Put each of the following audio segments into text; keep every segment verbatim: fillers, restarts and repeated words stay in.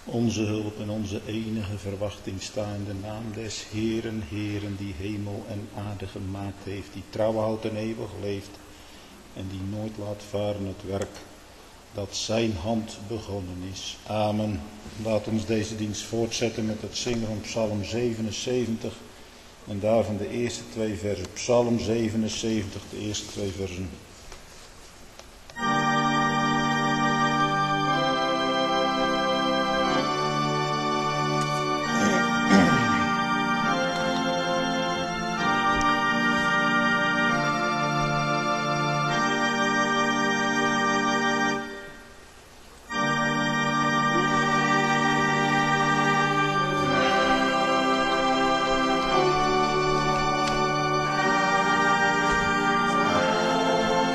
Onze hulp en onze enige verwachting staan in de naam des Heeren, Heeren, die hemel en aarde gemaakt heeft, die trouw houdt en eeuwig leeft en die nooit laat varen het werk dat zijn hand begonnen is. Amen. Laat ons deze dienst voortzetten met het zingen van Psalm zevenenzeventig en daarvan de eerste twee versen. Psalm zevenenzeventig, de eerste twee versen. Amen.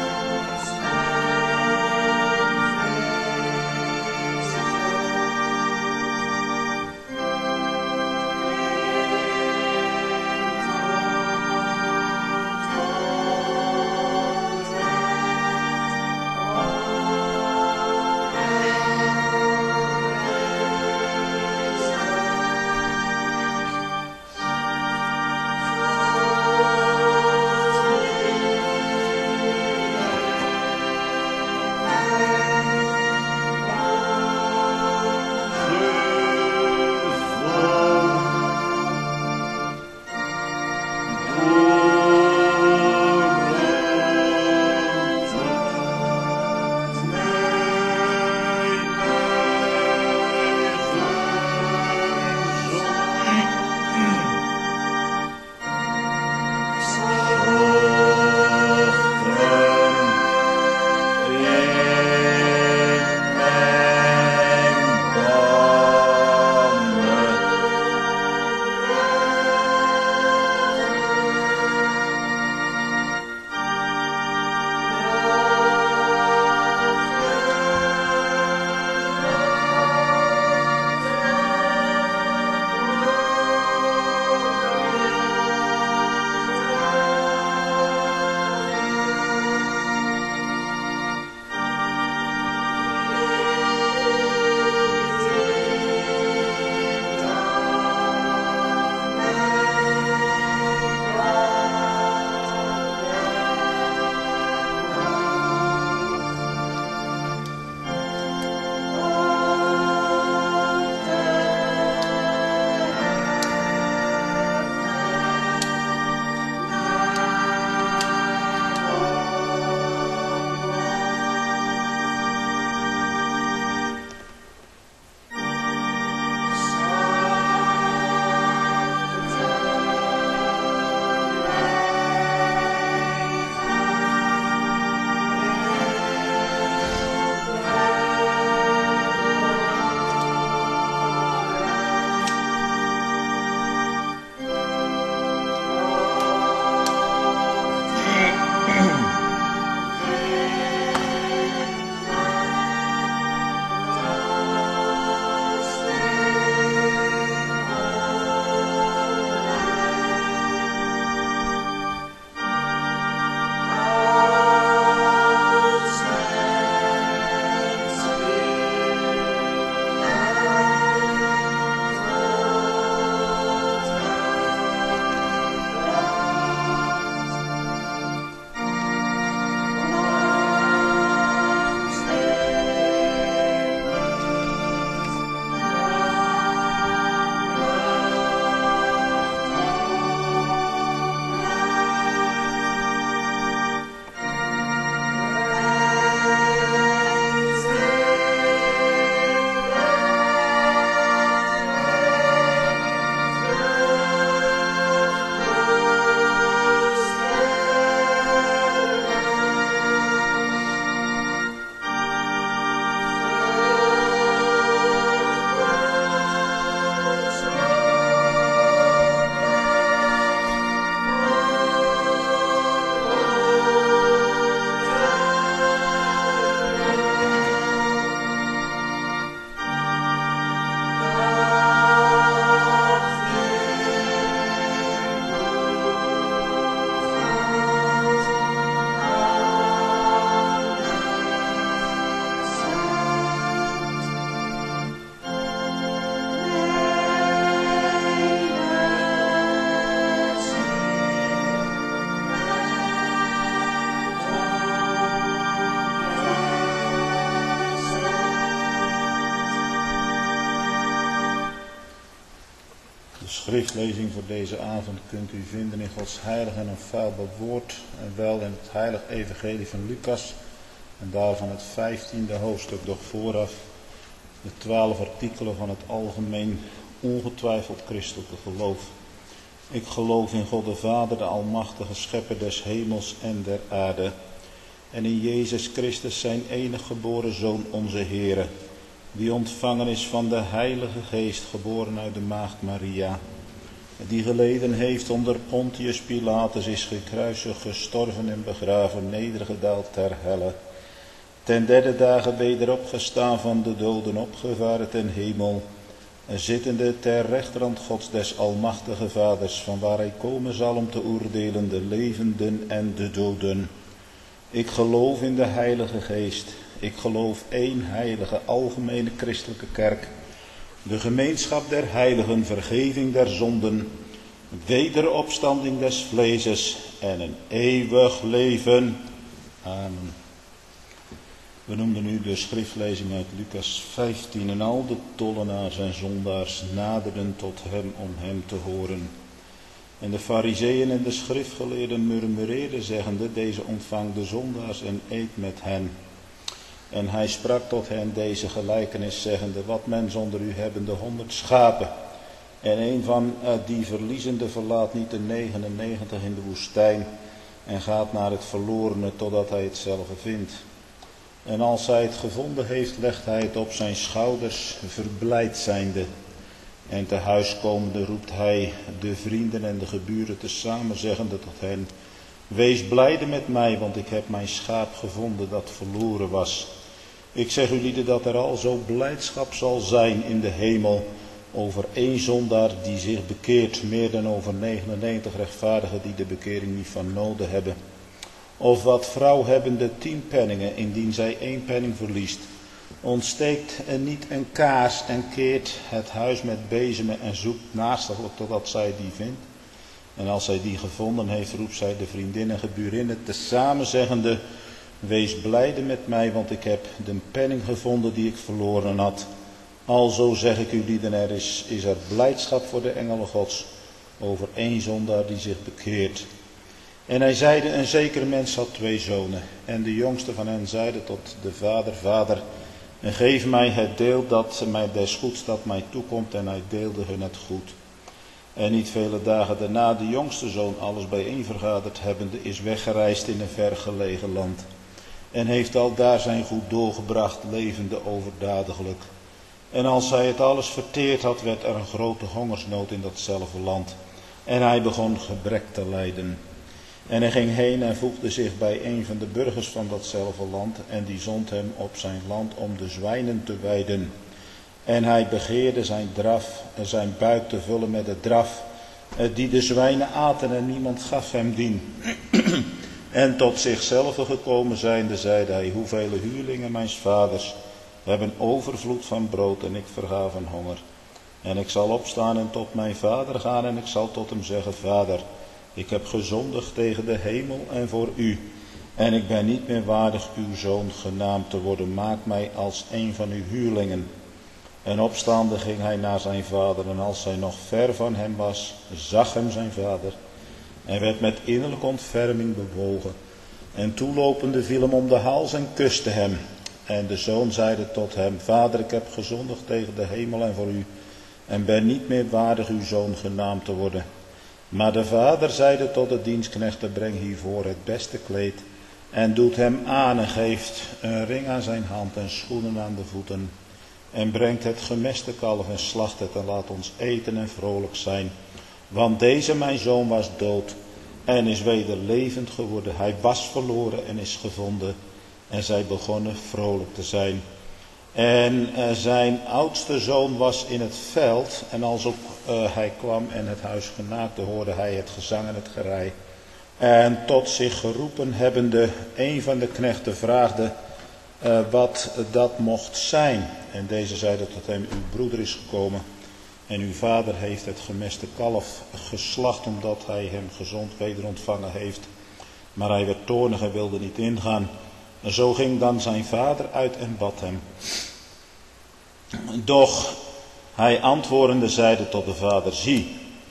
schriftlezing voor deze avond kunt u vinden in Gods heilig en onfeilbaar woord, en wel in het heilig evangelie van Lucas, en daarvan het vijftiende hoofdstuk, doch vooraf de twaalf artikelen van het algemeen ongetwijfeld christelijke geloof. Ik geloof in God de Vader, de almachtige schepper des hemels en der aarde, en in Jezus Christus zijn enige geboren Zoon, onze Heere, die ontvangen is van de Heilige Geest, geboren uit de maagd Maria, die geleden heeft onder Pontius Pilatus, is gekruisigd, gestorven en begraven, nedergedaald ter helle, ten derde dagen wederopgestaan van de doden, opgevaren ten hemel, zittende ter rechterhand Gods des almachtige Vaders, van waar hij komen zal om te oordelen de levenden en de doden. Ik geloof in de Heilige Geest. Ik geloof één heilige, algemene christelijke kerk, de gemeenschap der heiligen, vergeving der zonden, wederopstanding des vleeses en een eeuwig leven. Amen. We noemden nu de schriftlezing uit Lucas vijftien, en al de tollenaars en zondaars naderden tot hem om hem te horen. En de farizeeën en de schriftgeleerden murmureerden, zeggende, deze ontvangt de zondaars en eet met hen. En hij sprak tot hen deze gelijkenis, zeggende, wat men onder u hebben de honderd schapen, en een van uh, die verliezende verlaat niet de negenennegentig in de woestijn, en gaat naar het verlorene, totdat hij hetzelfde vindt. En als hij het gevonden heeft, legt hij het op zijn schouders, verblijd zijnde. En te huis komende roept hij de vrienden en de geburen tezamen, zeggende tot hen, wees blijde met mij, want ik heb mijn schaap gevonden dat verloren was. Ik zeg u lieden dat er al zo blijdschap zal zijn in de hemel over één zondaar die zich bekeert, meer dan over negenennegentig rechtvaardigen die de bekering niet van noden hebben. Of wat vrouw hebbende tien penningen, indien zij één penning verliest, ontsteekt er niet een kaars en keert het huis met bezemen en zoekt naastiglijk totdat zij die vindt. En als zij die gevonden heeft, roept zij de vriendinnen en geburinnen tezamen, zeggende, wees blijde met mij, want ik heb de penning gevonden die ik verloren had. Alzo zeg ik u lieden, er is, is er blijdschap voor de engelen Gods over één zondaar die zich bekeert. En hij zeide, een zekere mens had twee zonen, en de jongste van hen zeide tot de vader, vader, en geef mij het deel dat mij des goeds dat mij toekomt, en hij deelde hun het goed. En niet vele dagen daarna, de jongste zoon alles bijeen vergaderd hebbende, is weggereisd in een vergelegen land, en heeft al daar zijn goed doorgebracht, levende overdadiglijk. En als hij het alles verteerd had, werd er een grote hongersnood in datzelfde land, en hij begon gebrek te lijden. En hij ging heen en voegde zich bij een van de burgers van datzelfde land, en die zond hem op zijn land om de zwijnen te weiden. En hij begeerde zijn draf, zijn buik te vullen met de draf, die de zwijnen aten, en niemand gaf hem dien. En tot zichzelf gekomen zijnde, zeide hij, hoeveel huurlingen mijns vaders hebben overvloed van brood, en ik verga van honger. En ik zal opstaan en tot mijn vader gaan, en ik zal tot hem zeggen, vader, ik heb gezondigd tegen de hemel en voor u, en ik ben niet meer waardig uw zoon genaamd te worden. Maak mij als een van uw huurlingen. En opstaande ging hij naar zijn vader, en als hij nog ver van hem was, zag hem zijn vader, en werd met innerlijke ontferming bewogen. En toelopende viel hem om de hals en kuste hem. En de zoon zeide tot hem, vader, ik heb gezondigd tegen de hemel en voor u, en ben niet meer waardig uw zoon genaamd te worden. Maar de vader zeide tot de dienstknechten, breng hiervoor het beste kleed, en doet hem aan en geeft een ring aan zijn hand en schoenen aan de voeten. En brengt het gemeste kalf en slacht het, en laat ons eten en vrolijk zijn. Want deze mijn zoon was dood en is weder levend geworden. Hij was verloren en is gevonden. En zij begonnen vrolijk te zijn. En uh, zijn oudste zoon was in het veld, en als ook uh, hij kwam en het huis genaakte, hoorde hij het gezang en het gerei. En tot zich geroepen hebbende, een van de knechten vraagde uh, wat dat mocht zijn. En deze zeide tot hem, uw broeder is gekomen, en uw vader heeft het gemeste kalf geslacht, omdat hij hem gezond weder ontvangen heeft. Maar hij werd toornig en wilde niet ingaan. En zo ging dan zijn vader uit en bad hem. Doch hij antwoordende zeide tot de vader, zie,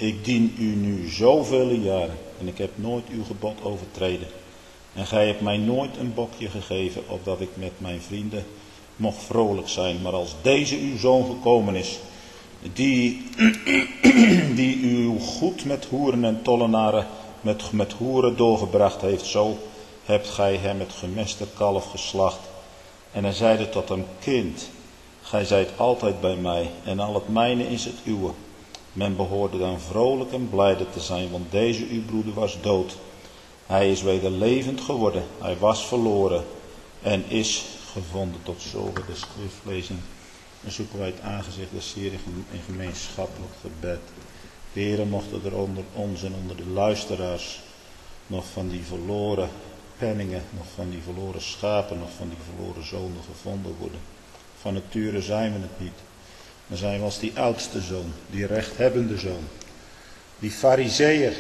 ik dien u nu zoveel jaren en ik heb nooit uw gebod overtreden. En gij hebt mij nooit een bokje gegeven, opdat ik met mijn vrienden mocht vrolijk zijn. Maar als deze uw zoon gekomen is, die, die uw goed met hoeren en tollenaren, met, met hoeren doorgebracht heeft, zo hebt gij hem het gemeste kalf geslacht. En hij zeide tot hem, kind, gij zijt altijd bij mij en al het mijne is het uwe. Men behoorde dan vrolijk en blijde te zijn, want deze uw broeder was dood. Hij is weder levend geworden, hij was verloren en is gevonden. Tot zover de schriftlezing. En zoeken wij het aangezicht des Heeren in gemeenschappelijk gebed. De Heere mocht er onder ons en onder de luisteraars nog van die verloren penningen, nog van die verloren schapen, nog van die verloren zonen gevonden worden. Van nature zijn we het niet. Dan zijn we als die oudste zoon, die rechthebbende zoon. Die farizeeër,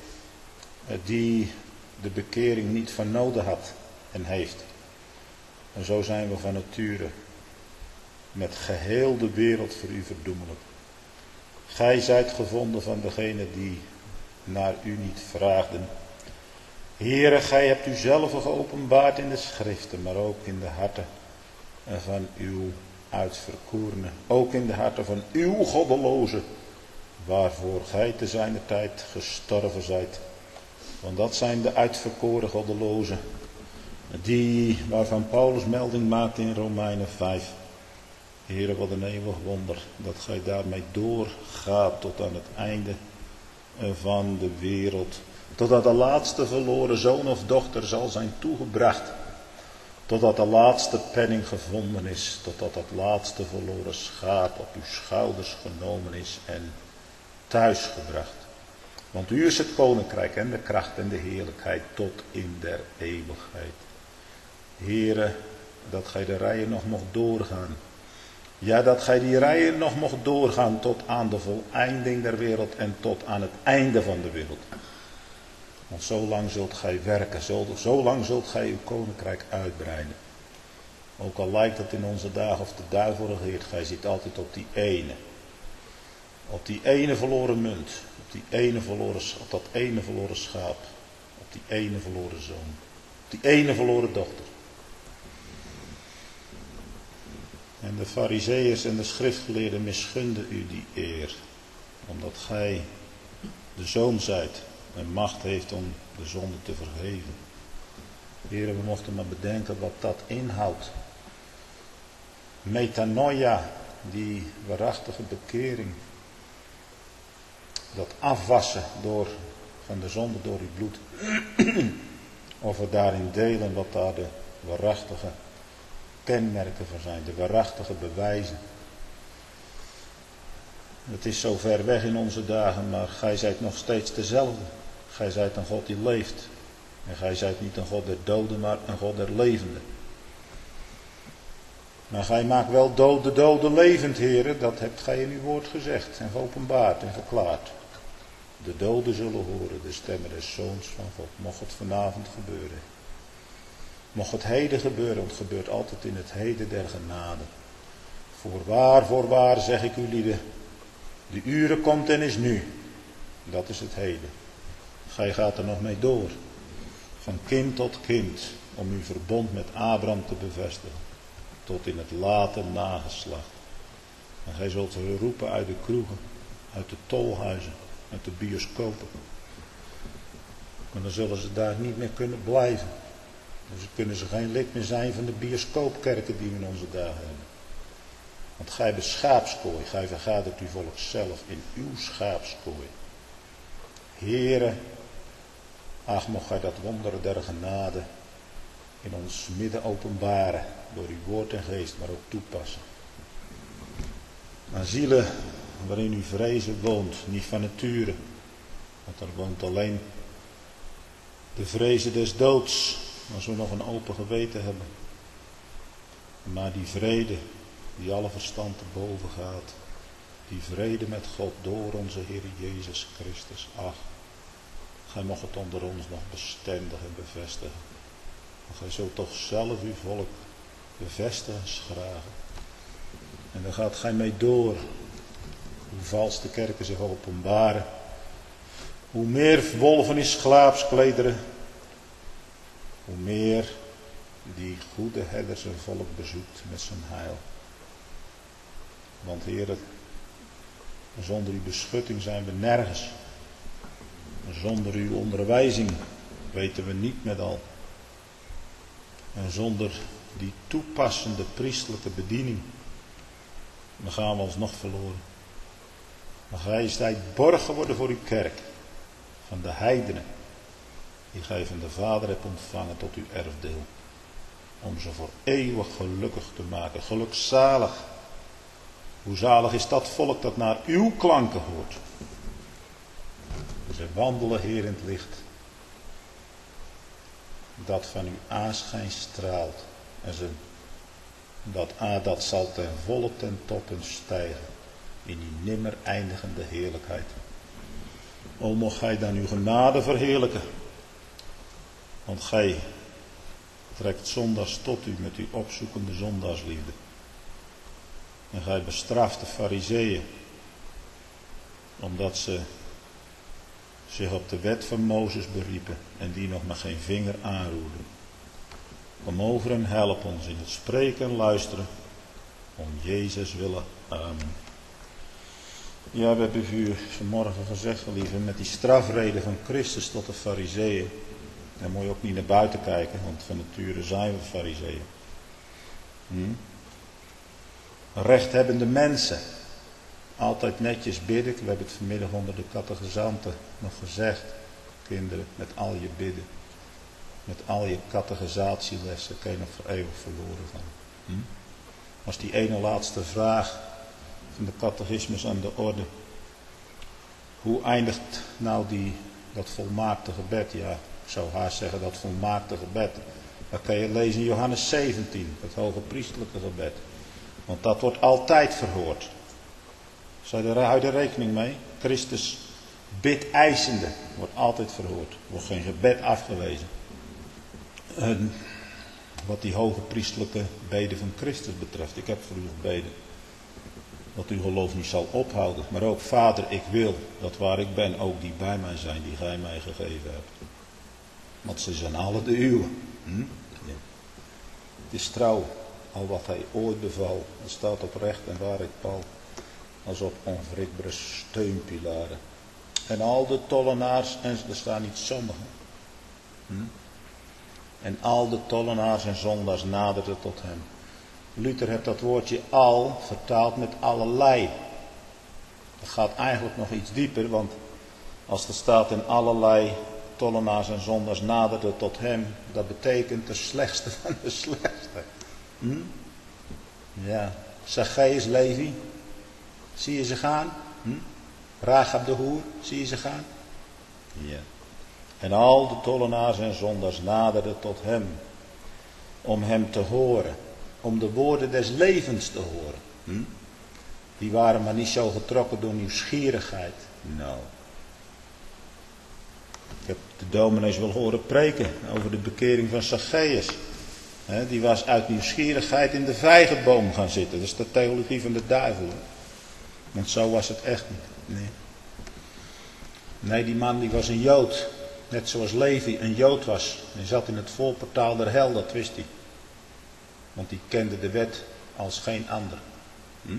die de bekering niet van nodig had en heeft. En zo zijn we van nature met geheel de wereld voor u verdoemelijk. Gij zijt gevonden van degenen die naar u niet vraagden. Heere, gij hebt u zelf geopenbaard in de schriften, maar ook in de harten van uw uitverkorenen. Ook in de harten van uw goddelozen, waarvoor gij te zijner tijd gestorven zijt. Want dat zijn de uitverkoren goddelozen, die, waarvan Paulus melding maakt in Romeinen vijf. Heere, wat een eeuwig wonder, dat gij daarmee doorgaat tot aan het einde van de wereld. Totdat de laatste verloren zoon of dochter zal zijn toegebracht. Totdat de laatste penning gevonden is. Totdat het laatste verloren schaap op uw schouders genomen is en thuisgebracht. Want u is het koninkrijk en de kracht en de heerlijkheid tot in der eeuwigheid. Heere, dat gij de rijen nog mocht doorgaan. Ja, dat gij die rijen nog mocht doorgaan tot aan de voleinding der wereld en tot aan het einde van de wereld. Want zo lang zult gij werken, zo, zo lang zult gij uw koninkrijk uitbreiden. Ook al lijkt het in onze dagen of de duivel regeert, gij zit altijd op die ene. Op die ene verloren munt, op, die ene verloren, op dat ene verloren schaap, op die ene verloren zoon, op die ene verloren dochter. En de farizeeërs en de schriftgeleerden misgunden u die eer, omdat gij de zoon zijt en macht heeft om de zonde te vergeven. Heren, we mochten maar bedenken wat dat inhoudt. Metanoia, die waarachtige bekering. Dat afwassen door, van de zonde door uw bloed. Of we daarin delen wat daar de waarachtige kenmerken van zijn. De waarachtige bewijzen. Het is zo ver weg in onze dagen, maar gij zijt nog steeds dezelfde. Gij zijt een God die leeft. En gij zijt niet een God der doden, maar een God der levenden. Maar gij maakt wel dood, de doden levend, heren. Dat hebt gij in uw woord gezegd en geopenbaard en verklaard. De doden zullen horen de stemmen des Zoons van God. Mocht het vanavond gebeuren. Mocht het heden gebeuren, want het gebeurt altijd in het heden der genade. Voorwaar, voorwaar, zeg ik u lieden. De uren komt en is nu. Dat is het heden. Gij gaat er nog mee door. Van kind tot kind. Om uw verbond met Abraham te bevestigen. Tot in het late nageslacht. En gij zult roepen uit de kroegen. Uit de tolhuizen. Uit de bioscopen. Maar dan zullen ze daar niet meer kunnen blijven. Dus kunnen ze geen lid meer zijn van de bioscoopkerken die we in onze dagen hebben. Want gij hebt schaapskooi, gij vergadert uw volk zelf in uw schaapskooi. Heere, ach mocht gij dat wonderen der genade in ons midden openbaren, door uw woord en geest, maar ook toepassen. Aan zielen waarin uw vrezen woont, niet van nature, want er woont alleen de vrezen des doods, als we nog een open geweten hebben. Maar die vrede, die alle verstand te boven gaat. Die vrede met God door onze Heer Jezus Christus. Ach, gij mocht het onder ons nog bestendig en bevestigen. Maar gij zult toch zelf uw volk bevestigen, schragen. En daar gaat gij mee door. Hoe vals de kerken zich openbaren. Hoe meer wolven in schaapsklederen, hoe meer die goede herder zijn volk bezoekt met zijn heil. Want Heer, zonder uw beschutting zijn we nergens. Zonder uw onderwijzing weten we niet met al. En zonder die toepassende priestelijke bediening, dan gaan we ons nog verloren. Maar gij zijt borg geworden voor uw kerk, van de heidenen, die gij van de Vader hebt ontvangen tot uw erfdeel. Om ze voor eeuwig gelukkig te maken, gelukzalig. Hoe zalig is dat volk dat naar uw klanken hoort. Ze wandelen, Heer, in het licht dat van uw aanschijn straalt. En ze, dat, ah, dat zal ten volle ten toppen stijgen in die nimmer eindigende heerlijkheid. O, mocht gij dan uw genade verheerlijken. Want gij trekt zondags tot u met uw opzoekende zondaarsliefde. En gij bestraft de Farizeeën, omdat ze zich op de wet van Mozes beriepen en die nog maar geen vinger aanroerden. Kom over en help ons in het spreken en luisteren, om Jezus willen. Amen. Ja, we hebben u vanmorgen gezegd, lieve, met die strafreden van Christus tot de Farizeeën. Dan moet je ook niet naar buiten kijken, want van nature zijn we Farizeeën. Hm? Rechthebbende mensen. Altijd netjes bidden. We hebben het vanmiddag onder de catechizanten nog gezegd. Kinderen, met al je bidden. Met al je catechisatielessen kun je nog voor eeuwig verloren gaan. Hm? Was die ene laatste vraag van de catechismus aan de orde. Hoe eindigt nou die, dat volmaakte gebed? Ja, ik zou haast zeggen dat volmaakte gebed. Dat kan je lezen in Johannes zeventien, het hoge priestelijke gebed. Want dat wordt altijd verhoord. Hou je er rekening mee? Christus bideisende wordt altijd verhoord. Er wordt geen gebed afgewezen. En wat die hoge priestelijke beden van Christus betreft. Ik heb voor u gebeden. Dat uw geloof niet zal ophouden. Maar ook, Vader, ik wil dat waar ik ben ook die bij mij zijn die gij mij gegeven hebt. Want ze zijn alle de uwe. Hm? Ja. Het is trouw. Al wat hij ooit beval. Het staat op recht en waarheid pal. Als op onwrikbare steunpilaren. En al de tollenaars, en er staan niet sommigen. Hm? En al de tollenaars en zondaars naderden tot hem. Luther heeft dat woordje al vertaald met allerlei. Dat gaat eigenlijk nog iets dieper, want als er staat in allerlei tollenaars en zondaars naderden tot hem, dat betekent de slechtste van de slechtste. Hm? Ja, Zacchaeus, Levi, zie je ze gaan? Hm? Rahab de hoer, zie je ze gaan? Ja. En al de tollenaars en zondaars naderden tot hem, om hem te horen, om de woorden des levens te horen. Hm? Die waren maar niet zo getrokken door nieuwsgierigheid. Nou. Ik heb de dominees wel horen preken over de bekering van Zacchaeus. He, die was uit nieuwsgierigheid in de vijgenboom gaan zitten. Dat is de theologie van de duivel. He. Want zo was het echt niet. Nee. Nee, die man die was een Jood. Net zoals Levi een Jood was. Hij zat in het voorportaal der hel, dat wist hij. Want die kende de wet als geen ander. Hm?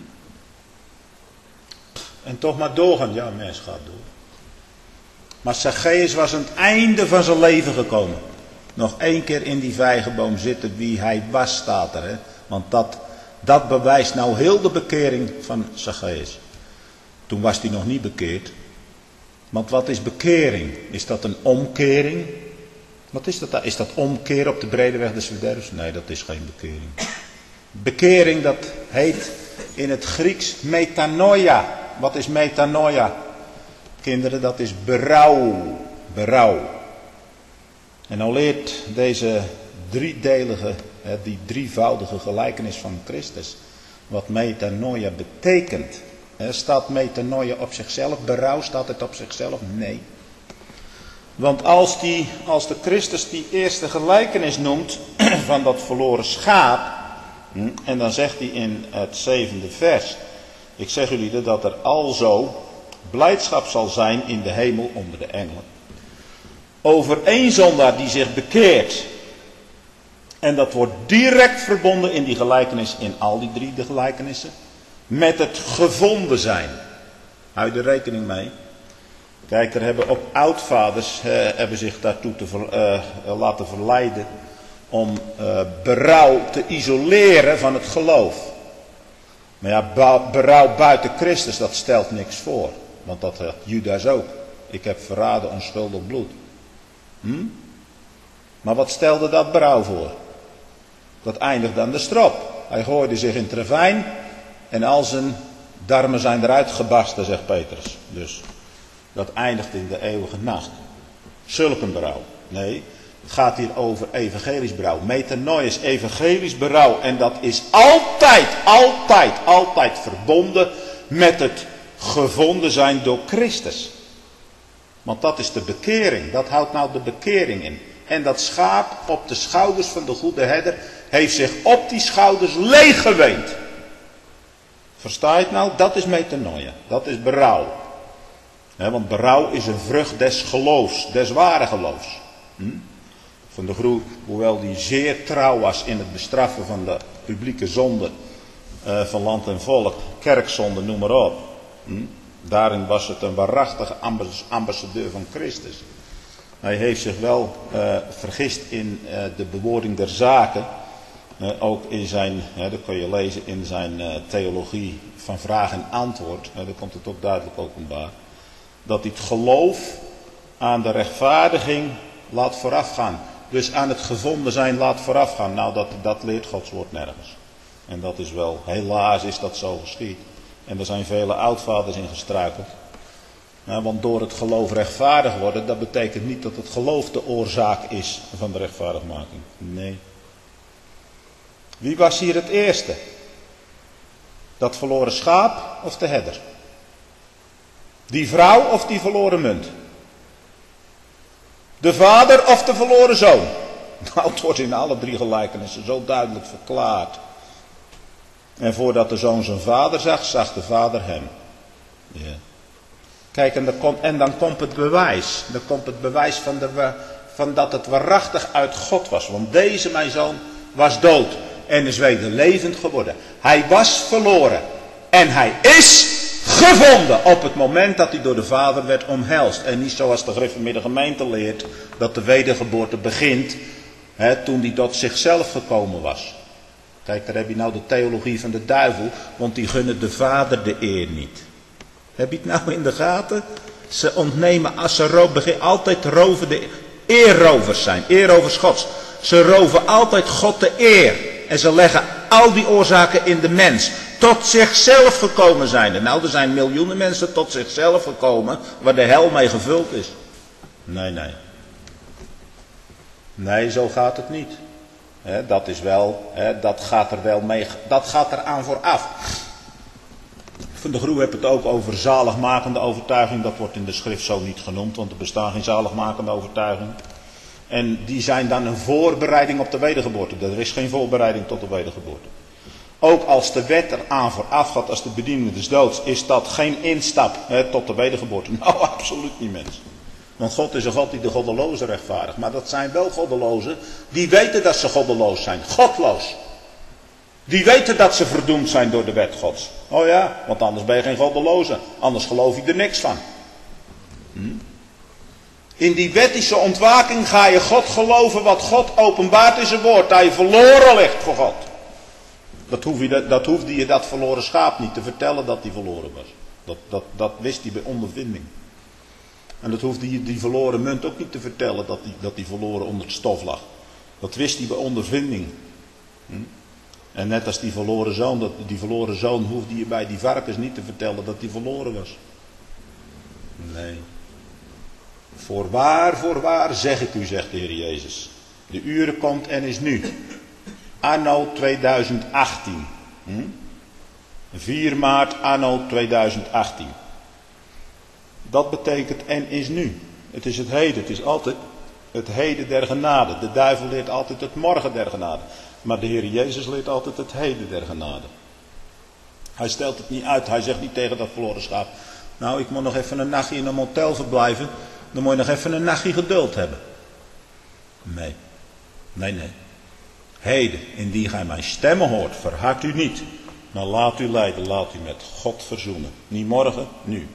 En toch maar doorgaan. Ja, een mens gaat door. Maar Zacchaeus was aan het einde van zijn leven gekomen. Nog één keer in die vijgenboom zitten wie hij was, staat er. Hè? Want dat, dat bewijst nou heel de bekering van Zacchaeus. Toen was hij nog niet bekeerd. Want wat is bekering? Is dat een omkering? Wat is dat? Is dat omkeren op de brede weg des verderfs? Nee, dat is geen bekering. Bekering, dat heet in het Grieks metanoia. Wat is metanoia? Kinderen, dat is berouw. Berouw. En nou leert deze driedelige, die drievoudige gelijkenis van Christus, wat metanoia betekent. Staat metanoia op zichzelf? Berouw, staat het op zichzelf? Nee. Want als, die, als de Christus die eerste gelijkenis noemt van dat verloren schaap, en dan zegt hij in het zevende vers, ik zeg jullie dat er alzo blijdschap zal zijn in de hemel onder de engelen. Over één zondaar die zich bekeert. En dat wordt direct verbonden in die gelijkenis, in al die drie de gelijkenissen. Met het gevonden zijn. Houd er rekening mee. Kijk, er hebben ook oudvaders eh, hebben zich daartoe te ver, eh, laten verleiden om eh, berouw te isoleren van het geloof. Maar ja, berouw buiten Christus, dat stelt niks voor. Want dat had Judas ook. Ik heb verraden onschuldig bloed. Hm? Maar wat stelde dat berouw voor? Dat eindigt aan de strop. Hij gooide zich in het ravijn en al zijn darmen zijn eruit gebarsten, zegt Petrus. Dus dat eindigt in de eeuwige nacht. Zulk een berouw. Nee, het gaat hier over evangelisch berouw. Metanoia is evangelisch berouw. En dat is altijd, altijd, altijd verbonden met het gevonden zijn door Christus. Want dat is de bekering. Dat houdt nou de bekering in. En dat schaap op de schouders van de goede herder heeft zich op die schouders leeggeweend. Versta je het nou? Dat is metanoia. Dat is berouw. He, want berouw is een vrucht des geloofs. Des ware geloofs. Hm? Van de Groep, hoewel die zeer trouw was in het bestraffen van de publieke zonde uh, van land en volk. Kerkzonde, noem maar op. Hm? Daarin was het een waarachtige ambassadeur van Christus. Hij heeft zich wel uh, vergist in uh, de bewoording der zaken. Uh, ook in zijn, uh, dat kun je lezen in zijn uh, theologie van vraag en antwoord. Uh, daar komt het ook duidelijk openbaar. Dat hij het geloof aan de rechtvaardiging laat voorafgaan. Dus aan het gevonden zijn laat voorafgaan. Nou, dat, dat leert Gods woord nergens. En dat is wel, helaas is dat zo geschied. En er zijn vele oudvaders in gestruikeld. Nou, want door het geloof rechtvaardig worden, dat betekent niet dat het geloof de oorzaak is van de rechtvaardigmaking. Nee. Wie was hier het eerste? Dat verloren schaap of de herder? Die vrouw of die verloren munt? De vader of de verloren zoon? Nou, het wordt in alle drie gelijkenissen zo duidelijk verklaard. En voordat de zoon zijn vader zag, zag de vader hem. Ja. Kijk, en dan, komt, en dan komt het bewijs. Dan komt het bewijs van, de, van dat het waarachtig uit God was. Want deze, mijn zoon, was dood en is weder levend geworden. Hij was verloren en hij is gevonden op het moment dat hij door de vader werd omhelst. En niet zoals de gereformeerde gemeente leert, dat de wedergeboorte begint hè, toen hij tot zichzelf gekomen was. Kijk, daar heb je nou de theologie van de duivel, want die gunnen de vader de eer niet. Heb je het nou in de gaten? Ze ontnemen, als ze ro- begin, altijd roven de eerrovers zijn, eerrovers Gods. Ze roven altijd God de eer. En ze leggen al die oorzaken in de mens. Tot zichzelf gekomen zijn. Nou, er zijn miljoenen mensen tot zichzelf gekomen, waar de hel mee gevuld is. Nee, nee. Nee, zo gaat het niet. He, dat is wel, he, dat gaat er wel mee, dat gaat er aan vooraf. Van de Groep heeft het ook over zaligmakende overtuiging. Dat wordt in de schrift zo niet genoemd, want er bestaat geen zaligmakende overtuiging. En die zijn dan een voorbereiding op de wedergeboorte. Er is geen voorbereiding tot de wedergeboorte. Ook als de wet er aan vooraf gaat, als de bediening des doods, is dat geen instap he, tot de wedergeboorte. Nou, absoluut niet, mensen. Want God is een God die de goddelozen rechtvaardigt. Maar dat zijn wel goddelozen die weten dat ze goddeloos zijn. Godloos. Die weten dat ze verdoemd zijn door de wet Gods. Oh ja, want anders ben je geen goddeloze. Anders geloof je er niks van. Hm? In die wettische ontwaking ga je God geloven wat God openbaart in zijn woord. Dat je verloren ligt voor God. Dat, hoef je, dat hoefde je dat verloren schaap niet te vertellen dat hij verloren was. Dat, dat, dat wist hij bij ondervinding. En dat hoefde die, die verloren munt ook niet te vertellen dat die, dat die verloren onder het stof lag. Dat wist hij bij ondervinding. Hm? En net als die verloren zoon, dat, die verloren zoon hoefde je bij die varkens niet te vertellen dat die verloren was. Nee. Voorwaar, voorwaar zeg ik u, zegt de Heer Jezus. De uren komt en is nu. Anno tweeduizend achttien. Hm? vier maart anno tweeduizend achttien. Dat betekent en is nu. Het is het heden. Het is altijd het heden der genade. De duivel leert altijd het morgen der genade. Maar de Heer Jezus leert altijd het heden der genade. Hij stelt het niet uit. Hij zegt niet tegen dat verloren schaap. Nou, ik moet nog even een nachtje in een motel verblijven. Dan moet je nog even een nachtje geduld hebben. Nee. Nee, nee. Heden, indien gij mijn stemmen hoort, verhard u niet. Maar laat u leiden, laat u met God verzoenen. Niet morgen, nu.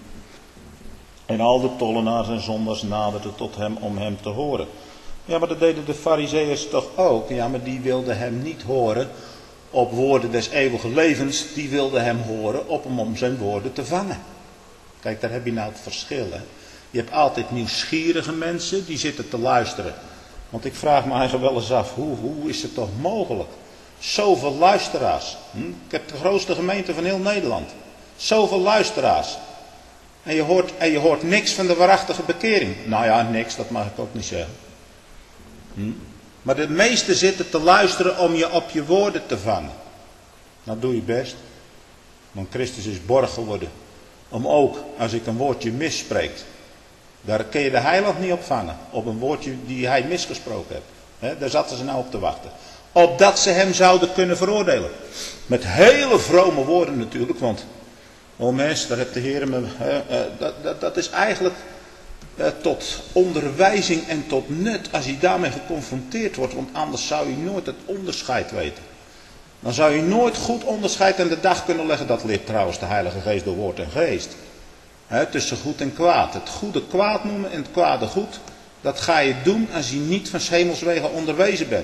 En al de tollenaars en zondaars naderden tot hem om hem te horen. Ja, maar dat deden de farizeeërs toch ook. Ja, maar die wilden hem niet horen op woorden des eeuwige levens. Die wilden hem horen op hem om zijn woorden te vangen. Kijk, daar heb je nou het verschil. Hè? Je hebt altijd nieuwsgierige mensen die zitten te luisteren. Want ik vraag me eigenlijk wel eens af, hoe, hoe is het toch mogelijk? Zoveel luisteraars. Hm? Ik heb de grootste gemeente van heel Nederland. Zoveel luisteraars. En je, hoort, en je hoort niks van de waarachtige bekering. Nou ja, niks, dat mag ik ook niet zeggen. Hm? Maar de meesten zitten te luisteren om je op je woorden te vangen. Nou, doe je best. Want Christus is borg geworden. Om ook, als ik een woordje misspreekt, daar kun je de heiland niet op vangen. Op een woordje die hij misgesproken heeft. He, daar zaten ze nou op te wachten. Opdat ze hem zouden kunnen veroordelen. Met hele vrome woorden natuurlijk. Want, oh mens, daar heeft de Heer me... He, uh, dat, dat, dat is eigenlijk uh, tot onderwijzing en tot nut als hij daarmee geconfronteerd wordt. Want anders zou je nooit het onderscheid weten. Dan zou je nooit goed onderscheid aan de dag kunnen leggen. Dat leert trouwens de Heilige Geest door woord en geest. He, tussen goed en kwaad. Het goede kwaad noemen en het kwade goed. Dat ga je doen als je niet van 's hemels wegen onderwezen bent.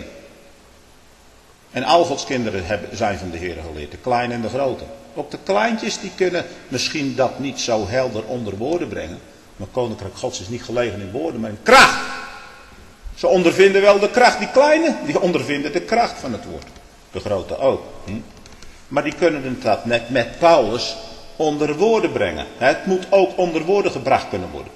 En al Gods kinderen hebben, zijn van de Heer geleerd. De kleine en de grote. Ook de kleintjes die kunnen misschien dat niet zo helder onder woorden brengen. Maar Koninkrijk Gods is niet gelegen in woorden, maar in kracht. Ze ondervinden wel de kracht. Die kleine, die ondervinden de kracht van het woord. De grote ook. Hm? Maar die kunnen het dat net met Paulus onder woorden brengen. Het moet ook onder woorden gebracht kunnen worden.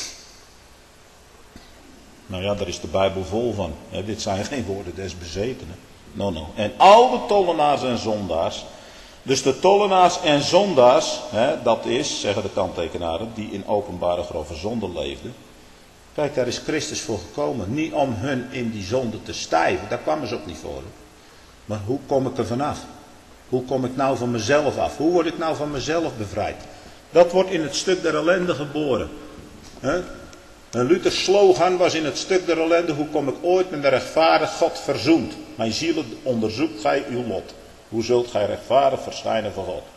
Nou ja, daar is de Bijbel vol van. Ja, dit zijn geen woorden des bezetenen. No, no. En al de tollenaars en zondaars. Dus de tollenaars en zondaars, hè, dat is, zeggen de kanttekenaren, die in openbare grove zonde leefden. Kijk, daar is Christus voor gekomen. Niet om hun in die zonde te stijven. Daar kwamen ze ook niet voor. Maar hoe kom ik er vanaf? Hoe kom ik nou van mezelf af? Hoe word ik nou van mezelf bevrijd? Dat wordt in het stuk der ellende geboren. He? Een Luthers slogan was in het stuk der ellende: hoe kom ik ooit met de rechtvaardige God verzoend? Mijn zielen, onderzoekt gij uw lot. Hoe zult gij rechtvaardig verschijnen voor God?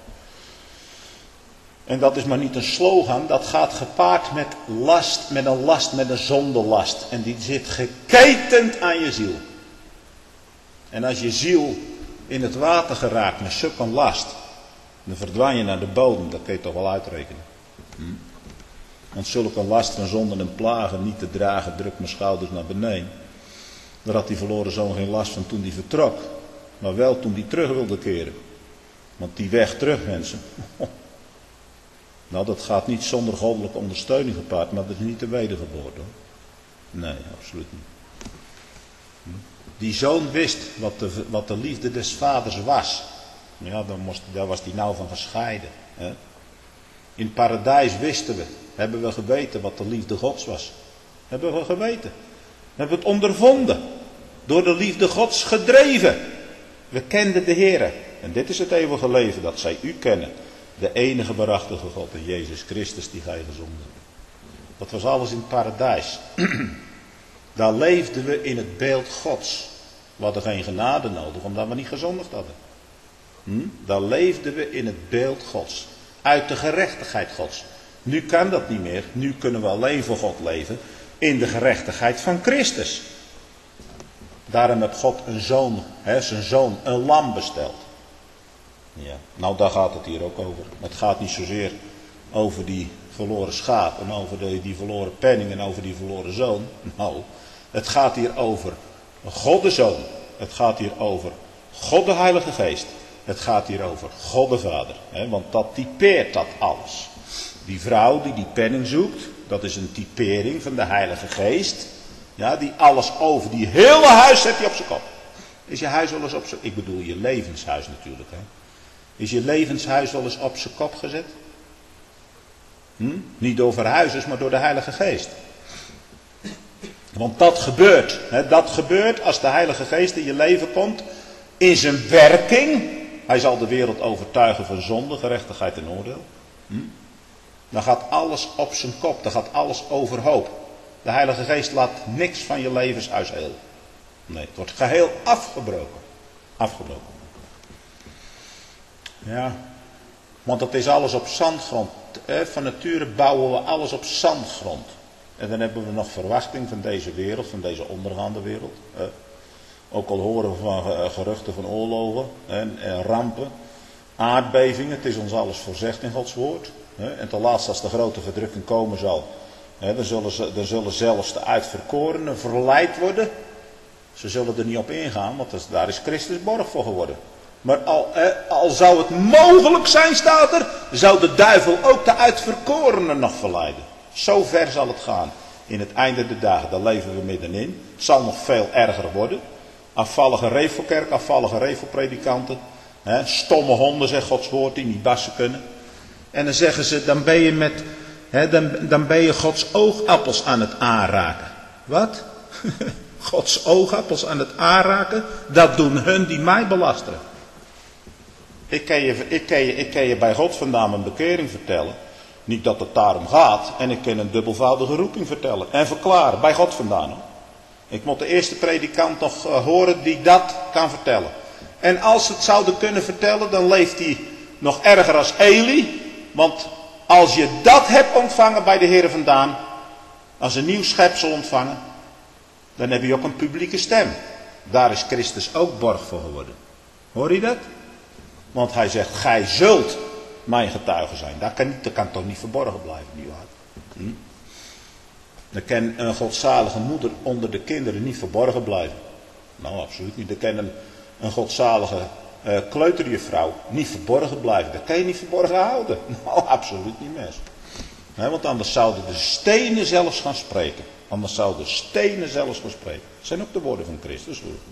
En dat is maar niet een slogan, dat gaat gepaard met last, met een last, met een zondelast. En die zit geketend aan je ziel. En als je ziel in het water geraakt met zulk een last, dan verdwijn je naar de bodem, dat kun je toch wel uitrekenen. Hm? Want zulke last van zonde en plagen niet te dragen, drukt mijn schouders naar beneden. Daar had die verloren zoon geen last van toen hij vertrok, maar wel toen hij terug wilde keren. Want die weg terug, mensen, nou, dat gaat niet zonder goddelijke ondersteuning gepaard, maar dat is niet de wedergeboorte, hoor. Nee, absoluut niet. Hm? Die zoon wist wat de, wat de liefde des vaders was. Ja, dan moest, daar was hij nou van gescheiden. Hè? In het paradijs wisten we, hebben we geweten wat de liefde Gods was. Hebben we geweten. Hebben we het ondervonden. Door de liefde Gods gedreven. We kenden de Heer. En dit is het eeuwige leven, dat zij u kennen. De enige waarachtige God en Jezus Christus die gij gezonden hebt. Dat was alles in het paradijs. Daar leefden we in het beeld Gods. We hadden geen genade nodig, omdat we niet gezondigd hadden. Hm? Daar leefden we in het beeld Gods. Uit de gerechtigheid Gods. Nu kan dat niet meer. Nu kunnen we alleen voor God leven. In de gerechtigheid van Christus. Daarom heeft God een zoon, hè, zijn zoon, een lam besteld. Ja, nou daar gaat het hier ook over. Het gaat niet zozeer over die verloren schaap en over die, die verloren penning en over die verloren zoon. Nou, het gaat hier over God de Zoon. Het gaat hier over God de Heilige Geest. Het gaat hier over God de Vader. Hè, want dat typeert dat alles. Die vrouw die die penning zoekt, dat is een typering van de Heilige Geest. Ja, die alles over, die hele huis zet hij op zijn kop. Is je huis wel eens op zijn... Ik bedoel je levenshuis natuurlijk. Hè. Is je levenshuis wel eens op zijn kop gezet? Hm? Niet door verhuizers, maar door de Heilige Geest. Want dat gebeurt. Hè, dat gebeurt als de Heilige Geest in je leven komt. In zijn werking. Hij zal de wereld overtuigen van zonde, gerechtigheid en oordeel. Hm? Dan gaat alles op zijn kop, dan gaat alles overhoop. De Heilige Geest laat niks van je levenshuis heel. Nee, het wordt geheel afgebroken. Afgebroken. Ja, want het is alles op zandgrond. Van nature bouwen we alles op zandgrond. En dan hebben we nog verwachting van deze wereld, van deze ondergaande wereld. Ook al horen we van geruchten van oorlogen en, en rampen, aardbevingen. Het is ons alles voorzegd in Gods woord. En ten laatste als de grote verdrukking komen zal, dan zullen, ze, dan zullen zelfs de uitverkorenen verleid worden. Ze zullen er niet op ingaan, want daar is Christus borg voor geworden. Maar al, eh, al zou het mogelijk zijn, staat er, zou de duivel ook de uitverkorenen nog verleiden. Zo ver zal het gaan. In het einde der dagen, daar leven we middenin. Het zal nog veel erger worden. Afvallige revelkerk, afvallige revelpredikanten. Hè, stomme honden, zegt Gods woord, die niet bassen kunnen. En dan zeggen ze, dan ben je met, hè, dan, dan ben je Gods oogappels aan het aanraken. Wat? Gods oogappels aan het aanraken, dat doen hun die mij belasteren. Ik kan je, ik kan je, ik kan je bij God vandaan een bekering vertellen. Niet dat het daarom gaat. En ik kan een dubbelvoudige roeping vertellen. En verklaren, bij God vandaan. Hoor. Ik moet de eerste predikant nog uh, horen die dat kan vertellen. En als ze het zouden kunnen vertellen, dan leeft hij nog erger als Eli. Want als je dat hebt ontvangen bij de Heer vandaan, als een nieuw schepsel ontvangen, dan heb je ook een publieke stem. Daar is Christus ook borg voor geworden. Hoor je dat? Want hij zegt, gij zult mijn getuige zijn. Dat kan, niet, dat kan toch niet verborgen blijven, nietwaar? Hm? Dan kan een godzalige moeder onder de kinderen niet verborgen blijven. Nou, absoluut niet. Dan kan een, een godzalige uh, kleuterjuffrouw niet verborgen blijven. Dat kan je niet verborgen houden. Nou, absoluut niet, mensen. Nee, want anders zouden de stenen zelfs gaan spreken. Anders zouden de stenen zelfs gaan spreken. Dat zijn ook de woorden van Christus, hoor.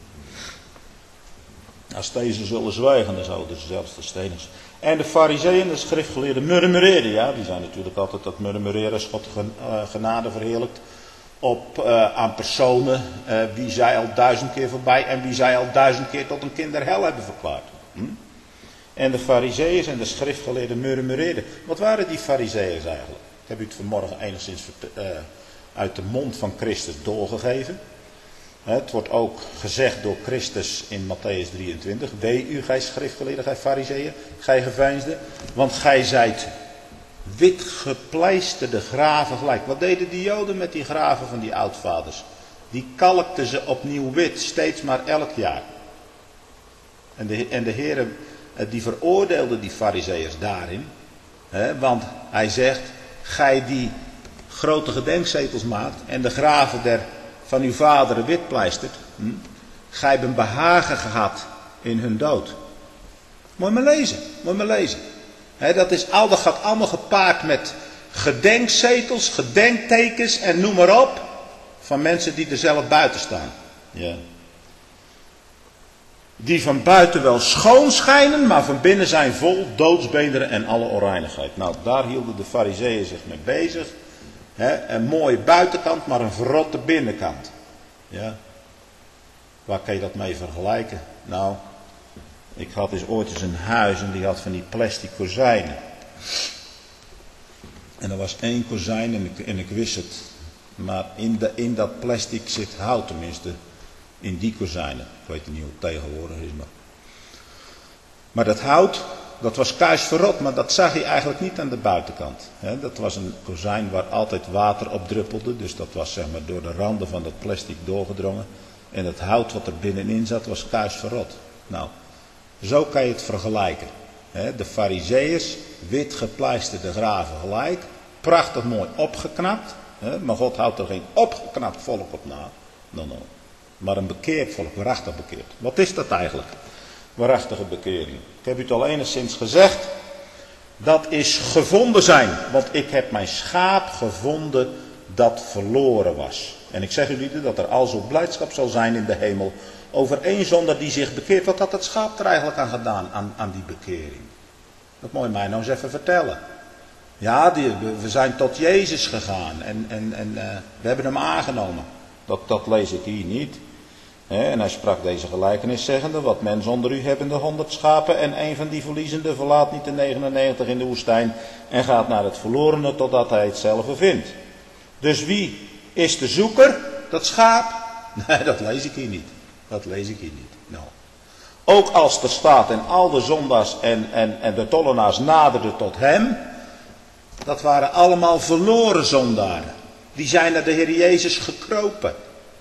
Als deze zullen zwijgen, dan zouden ze zelfs de stenen. En de farizeeën en de schriftgeleerden murmureren. Ja, die zijn natuurlijk altijd dat murmureren als God genade verheerlijkt. Op, uh, aan personen uh, wie zij al duizend keer voorbij en wie zij al duizend keer tot een kinderhel hebben verklaard. Hm? En de farizeeën en de schriftgeleerden murmureerden. Wat waren die farizeeën eigenlijk? Ik heb u het vanmorgen enigszins uh, uit de mond van Christus doorgegeven. Het wordt ook gezegd door Christus in Matthäus drieëntwintig. Wee u, gij schriftgeleerden, gij farizeeën, gij geveinsden. Want gij zijt wit gepleisterde graven gelijk. Wat deden die Joden met die graven van die oudvaders? Die kalkten ze opnieuw wit, steeds maar elk jaar. En de, en de Heer die veroordeelde die farizeeërs daarin. Hè, want hij zegt, gij die grote gedenkzetels maakt en de graven der van uw vaderen wit pleistert. Hm? Gij hebt een behagen gehad in hun dood. Moet je maar lezen, moet je maar lezen. He, dat, is al, dat gaat allemaal gepaard met gedenkzetels, gedenktekens en noem maar op. Van mensen die er zelf buiten staan. Ja. Die van buiten wel schoon schijnen, maar van binnen zijn vol doodsbeenderen en alle onreinigheid. Nou, daar hielden de farizeeën zich mee bezig. He, een mooie buitenkant, maar een verrotte binnenkant. Ja. Waar kan je dat mee vergelijken? Nou, ik had eens ooit eens een huis en die had van die plastic kozijnen. En er was één kozijn en ik, en ik wist het. Maar in, de, in dat plastic zit hout, tenminste. In die kozijnen. Ik weet niet hoe het tegenwoordig is. Maar, maar dat hout, dat was kuisverrot, maar dat zag je eigenlijk niet aan de buitenkant. He, dat was een kozijn waar altijd water op druppelde. Dus dat was zeg maar door de randen van dat plastic doorgedrongen. En het hout wat er binnenin zat was kuisverrot. Nou, zo kan je het vergelijken. He, de farizeeërs, wit gepleisterde graven gelijk. Prachtig mooi opgeknapt. He, maar God houdt er geen opgeknapt volk op na. No, no. Maar een bekeerd volk, waarachtig bekeerd. Wat is dat eigenlijk? Waarachtige bekering. Ik heb u het al enigszins gezegd. Dat is gevonden zijn. Want ik heb mijn schaap gevonden dat verloren was. En ik zeg u lieden dat er alzo blijdschap zal zijn in de hemel. Over één zondaar die zich bekeert. Wat had het schaap er eigenlijk aan gedaan aan, aan die bekering? Dat moet je mij nou eens even vertellen. Ja, die, we zijn tot Jezus gegaan. En, en, en uh, we hebben hem aangenomen. Dat, dat lees ik hier niet. En hij sprak deze gelijkenis zeggende, wat men zonder u hebben de honderd schapen en een van die verliezende verlaat niet de negenennegentig in de woestijn en gaat naar het verlorene totdat hij hetzelfde vindt. Dus wie is de zoeker, dat schaap? Nee, dat lees ik hier niet. Dat lees ik hier niet. Nou. Ook als er staat en al de zondaars en, en, en de tollenaars naderden tot hem, dat waren allemaal verloren zondaren. Die zijn naar de Heer Jezus gekropen.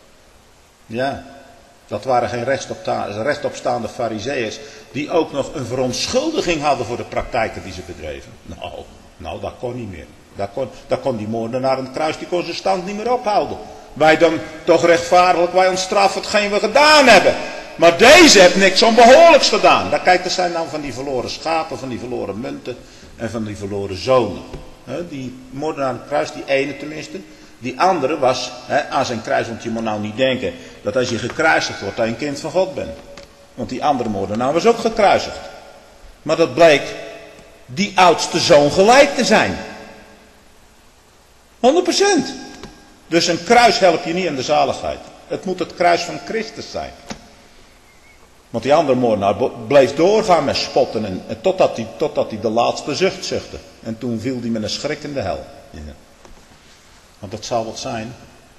Ja, dat waren geen rechtopstaande farizeeërs die ook nog een verontschuldiging hadden voor de praktijken die ze bedreven. Nou, nou dat kon niet meer. Dat kon, dat kon die moordenaar aan het kruis, die kon zijn stand niet meer ophouden. Wij dan toch rechtvaardig, wij ontstraffen hetgeen we gedaan hebben. Maar deze heeft niks onbehoorlijks gedaan. Daar kijk, dat zijn nou van die verloren schapen, van die verloren munten en van die verloren zonen. Die moordenaar aan het kruis, die ene tenminste. Die andere was he, aan zijn kruis, want je moet nou niet denken dat als je gekruisigd wordt, dat je een kind van God bent. Want die andere moordenaar was ook gekruisigd. Maar dat bleek die oudste zoon gelijk te zijn. honderd procent. Dus een kruis helpt je niet aan de zaligheid. Het moet het kruis van Christus zijn. Want die andere moordenaar bleef doorgaan met spotten en, en totdat hij totdat hij de laatste zucht zuchtte. En toen viel hij met een schrik in de hel. Ja. Want dat zal wat zijn,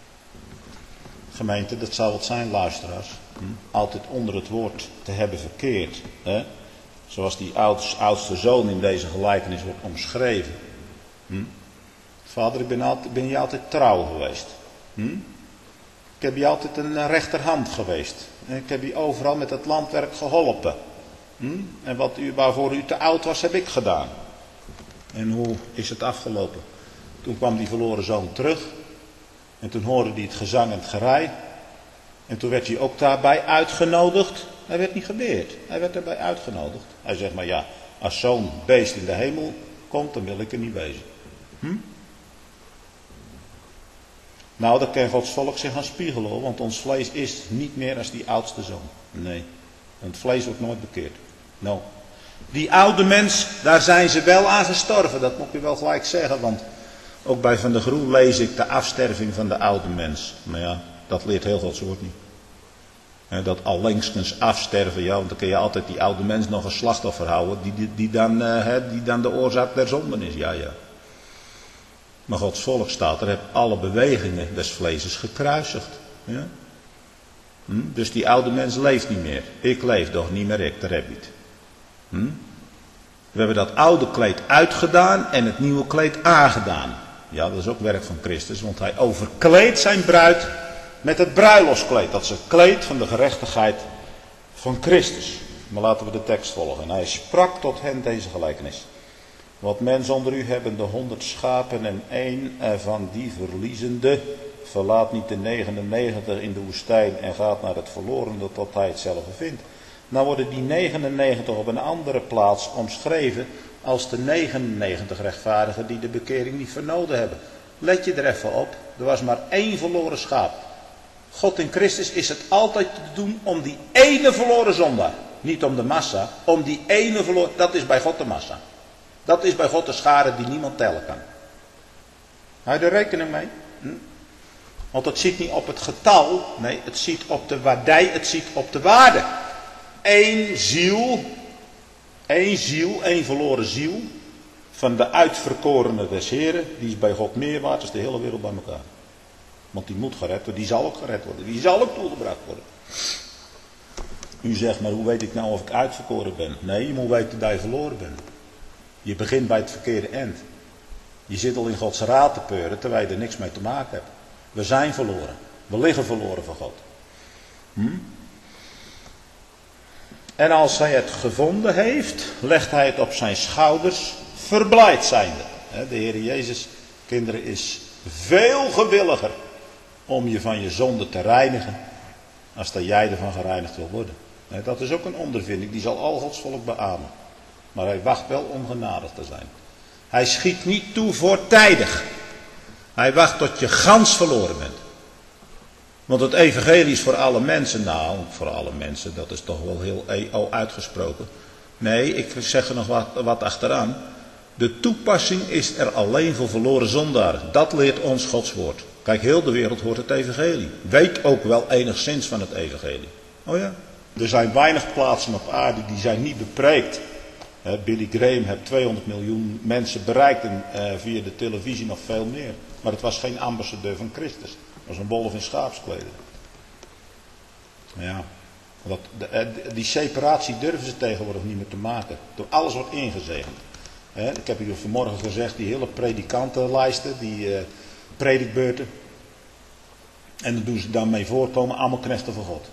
gemeente, dat zal wat zijn, luisteraars. Hm? Altijd onder het woord te hebben verkeerd. Hè? Zoals die oudste, oudste zoon in deze gelijkenis wordt omschreven. Hm? Vader, ik ben, altijd, ben je altijd trouw geweest. Hm? Ik heb je altijd een rechterhand geweest. En ik heb je overal met het landwerk geholpen. Hm? En wat u, waarvoor u te oud was, heb ik gedaan. En hoe is het afgelopen? Toen kwam die verloren zoon terug. En toen hoorde hij het gezang en het gerei. En toen werd hij ook daarbij uitgenodigd. Hij werd niet geweerd. Hij werd daarbij uitgenodigd. Hij zegt maar ja, als zo'n beest in de hemel komt, dan wil ik er niet wezen. Hm? Nou, daar kan Gods volk zich aan spiegelen hoor. Want ons vlees is niet meer als die oudste zoon. Nee. Want het vlees wordt nooit bekeerd. Nou. Die oude mens, daar zijn ze wel aan gestorven. Dat moet ik u wel gelijk zeggen. Want ook bij Van der Groen lees ik de afsterving van de oude mens. Maar ja, dat leert heel Gods woord niet. He, dat allengskens afsterven, ja, want dan kun je altijd die oude mens nog een slachtoffer houden. Die, die, die, dan, uh, he, die dan de oorzaak der zonden is. Ja, ja. Maar Gods volk staat er, heb alle bewegingen des vleeses gekruisigd. Ja? Hm? Dus die oude mens leeft niet meer. Ik leef toch niet meer, ik, daar heb je het. Hm? We hebben dat oude kleed uitgedaan en het nieuwe kleed aangedaan. Ja, dat is ook werk van Christus, want hij overkleedt zijn bruid met het bruiloftskleed. Dat is het kleed van de gerechtigheid van Christus. Maar laten we de tekst volgen. En hij sprak tot hen deze gelijkenis. Wat men zonder u hebben de honderd schapen en één van die verliezende verlaat niet de negenennegentig in de woestijn en gaat naar het verlorene tot hij hetzelfde vindt. Nou worden die negenennegentig op een andere plaats omschreven als de negenennegentig rechtvaardigen die de bekering niet vernoden hebben. Let je er even op, er was maar één verloren schaap. God in Christus is het altijd te doen om die ene verloren zondaar. Niet om de massa, om die ene verloren, dat is bij God de massa. Dat is bij God de schare die niemand tellen kan. Hou je er rekening mee? Hm? Want het ziet niet op het getal, nee, het ziet op de waardij, het ziet op de waarde. Eén ziel, één ziel, één verloren ziel van de uitverkorene des Heren, die is bij God meer waard dan de hele wereld bij elkaar. Want die moet gered worden, die zal ook gered worden, die zal ook toegebracht worden. U zegt, maar hoe weet ik nou of ik uitverkoren ben? Nee, je moet weten dat je verloren bent. Je begint bij het verkeerde eind. Je zit al in Gods raad te peuren, terwijl je er niks mee te maken hebt. We zijn verloren. We liggen verloren van God. Hm? En als hij het gevonden heeft, legt hij het op zijn schouders, verblijd zijnde. De Heer Jezus, kinderen, is veel gewilliger om je van je zonde te reinigen, als dat jij ervan gereinigd wil worden. Dat is ook een ondervinding, die zal al Gods volk beamen. Maar hij wacht wel om genadig te zijn. Hij schiet niet toe voortijdig. Hij wacht tot je gans verloren bent. Want het evangelie is voor alle mensen. Nou, voor alle mensen, dat is toch wel heel e o uitgesproken. Nee, ik zeg er nog wat, wat achteraan. De toepassing is er alleen voor verloren zondaren. Dat leert ons Gods woord. Kijk, heel de wereld hoort het evangelie. Weet ook wel enigszins van het evangelie. Oh ja? Er zijn weinig plaatsen op aarde die zijn niet bepreekt. He, Billy Graham heeft tweehonderd miljoen mensen bereikt en uh, via de televisie nog veel meer. Maar het was geen ambassadeur van Christus. Het was een wolf in schaapskleding. Ja, dat, de, die separatie durven ze tegenwoordig niet meer te maken. Door alles wordt ingezegend. He, ik heb hier vanmorgen gezegd, die hele predikantenlijsten, die uh, predikbeurten. En dan doen ze daarmee voorkomen, allemaal knechten van God.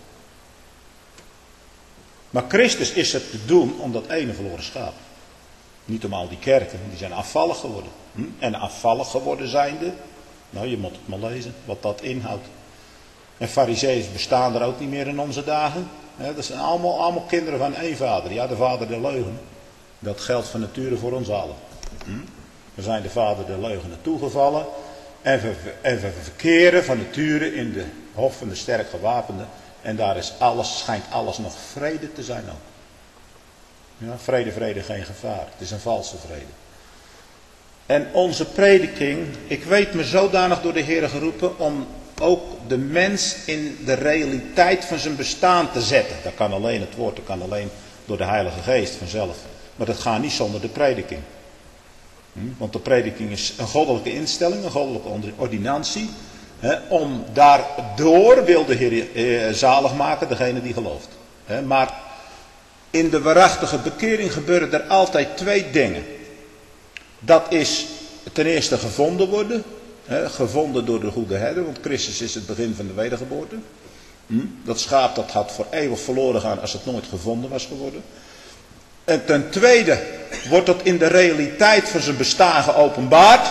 Maar Christus is het te doen om dat ene verloren schaap. Niet om al die kerken, die zijn afvallig geworden. Hm? En afvallig geworden zijnde, nou je moet het maar lezen, wat dat inhoudt. En farizeeërs bestaan er ook niet meer in onze dagen. He, dat zijn allemaal, allemaal kinderen van één vader. Ja, de vader der leugen. Dat geldt van nature voor ons allen. Hm? We zijn de vader der leugen toegevallen. En we, en we verkeren van nature in de hof van de sterk gewapenden. En daar is alles, schijnt alles nog vrede te zijn ook. Ja, vrede, vrede, geen gevaar. Het is een valse vrede. En onze prediking, ik weet me zodanig door de Heer geroepen om ook de mens in de realiteit van zijn bestaan te zetten. Dat kan alleen het woord, dat kan alleen door de Heilige Geest vanzelf. Maar dat gaat niet zonder de prediking. Hm? Want de prediking is een goddelijke instelling, een goddelijke ordinantie. He, om daardoor wil de Heer eh, zalig maken degene die gelooft. He, maar in de waarachtige bekering gebeuren er altijd twee dingen. Dat is ten eerste gevonden worden. He, gevonden door de goede herder, want Christus is het begin van de wedergeboorte. Hm? Dat schaap dat had voor eeuwig verloren gaan als het nooit gevonden was geworden. En ten tweede wordt dat in de realiteit van zijn bestaan geopenbaard.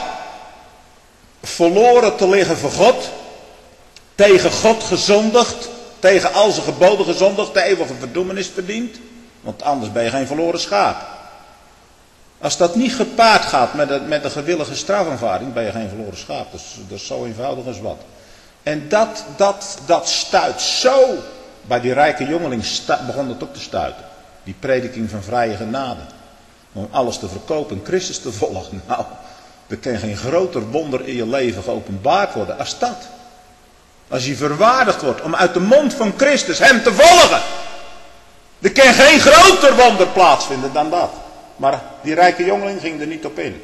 Verloren te liggen voor God. Tegen God gezondigd. Tegen al zijn geboden gezondigd. De eeuwige verdoemenis verdient. Want anders ben je geen verloren schaap. Als dat niet gepaard gaat met een, met een gewillige strafaanvaarding, ben je geen verloren schaap. Dat is, dat is zo eenvoudig als wat. En dat, dat, dat stuit zo. Bij die rijke jongeling stu- begon het ook te stuiten. Die prediking van vrije genade. Om alles te verkopen en Christus te volgen. Nou, er kan geen groter wonder in je leven geopenbaard worden als dat. Als je verwaardigd wordt om uit de mond van Christus hem te volgen. Er kan geen groter wonder plaatsvinden dan dat. Maar die rijke jongeling ging er niet op in.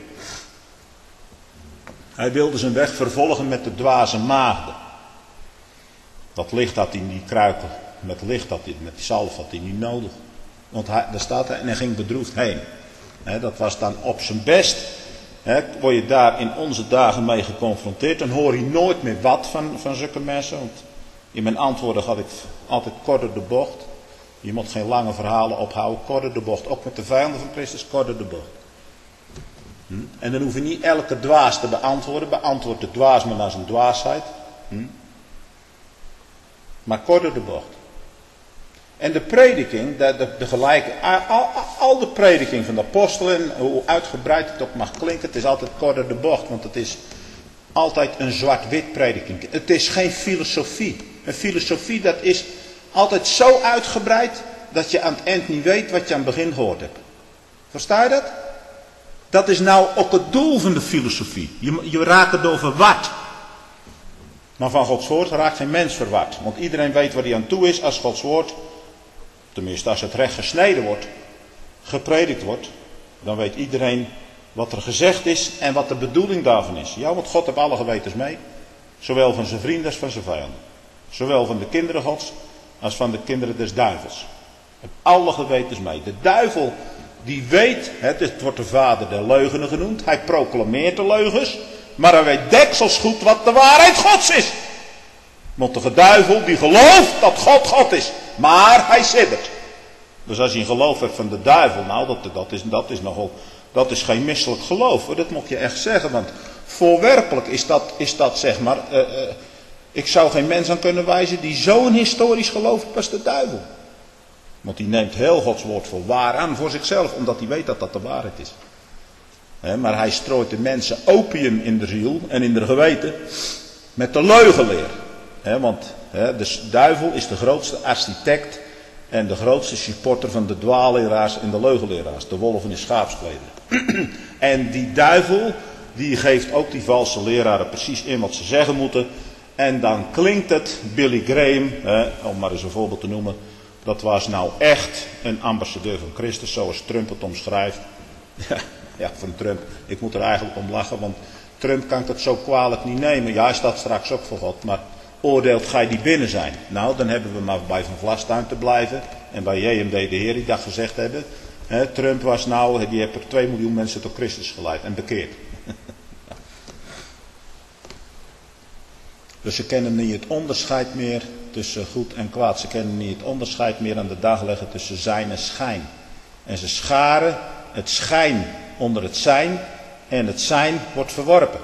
Hij wilde zijn weg vervolgen met de dwaze maagden. Dat licht had hij in die kruiken. Met licht had hij, met die zalf had hij niet nodig. Want hij, daar staat hij en hij ging bedroefd heen. He, dat was dan op zijn best. He, word je daar in onze dagen mee geconfronteerd. Dan hoor je nooit meer wat van, van zulke mensen. Want in mijn antwoorden had ik altijd korter de bocht. Je moet geen lange verhalen ophouden. Korter de bocht. Ook met de vijanden van Christus, korter de bocht. Hm? En dan hoef je niet elke dwaas te beantwoorden. Beantwoord de dwaas maar naar zijn dwaasheid. Hm? Maar korter de bocht. En de prediking, de, de, de gelijke, al, al de prediking van de apostelen, hoe uitgebreid het ook mag klinken, het is altijd korter de bocht, want het is altijd een zwart-wit prediking. Het is geen filosofie. Een filosofie, dat is altijd zo uitgebreid, dat je aan het eind niet weet wat je aan het begin gehoord hebt. Versta je dat? Dat is nou ook het doel van de filosofie. Je, je raakt erdoor verward. Maar van Gods woord raakt geen mens verward. Want iedereen weet waar hij aan toe is als Gods woord, tenminste als het recht gesneden wordt, gepredikt wordt, dan weet iedereen wat er gezegd is en wat de bedoeling daarvan is. Ja, want God heeft alle gewetens mee. Zowel van zijn vrienden als van zijn vijanden. Zowel van de kinderen Gods als van de kinderen des duivels. Heeft alle gewetens mee. De duivel die weet, het wordt de vader der leugenen genoemd. Hij proclameert de leugens. Maar hij weet deksels goed wat de waarheid Gods is. Want de duivel die gelooft dat God God is. Maar hij siddert. Dus als je een geloof hebt van de duivel. Nou dat, dat, is, dat is nogal. Dat is geen misselijk geloof. Dat moet je echt zeggen. Want voorwerpelijk is dat, is dat zeg maar. Uh, uh, ik zou geen mens aan kunnen wijzen die zo'n historisch geloof heeft als de duivel. Want die neemt heel Gods woord voor waar aan voor zichzelf. Omdat hij weet dat dat de waarheid is. He, maar hij strooit de mensen opium in de ziel en in de geweten. Met de leugenleer. He, want he, de duivel is de grootste architect. En de grootste supporter van de dwaalleraars en de leugenleraars. De wolven in schaapskleden. En die duivel die geeft ook die valse leraren precies in wat ze zeggen moeten. En dan klinkt het, Billy Graham, hè, om maar eens een voorbeeld te noemen, dat was nou echt een ambassadeur van Christus, zoals Trump het omschrijft. Ja, ja, van Trump, ik moet er eigenlijk om lachen, want Trump kan het zo kwalijk niet nemen. Ja, hij staat straks ook voor God, maar oordeelt gij die binnen zijn. Nou, dan hebben we maar bij Van Vlastuin te blijven. En bij J M D de Heer die dat gezegd hebben. Hè, Trump was nou, die heeft er twee miljoen mensen tot Christus geleid en bekeerd. Dus ze kennen niet het onderscheid meer tussen goed en kwaad. Ze kennen niet het onderscheid meer aan de dag leggen tussen zijn en schijn. En ze scharen het schijn onder het zijn en het zijn wordt verworpen.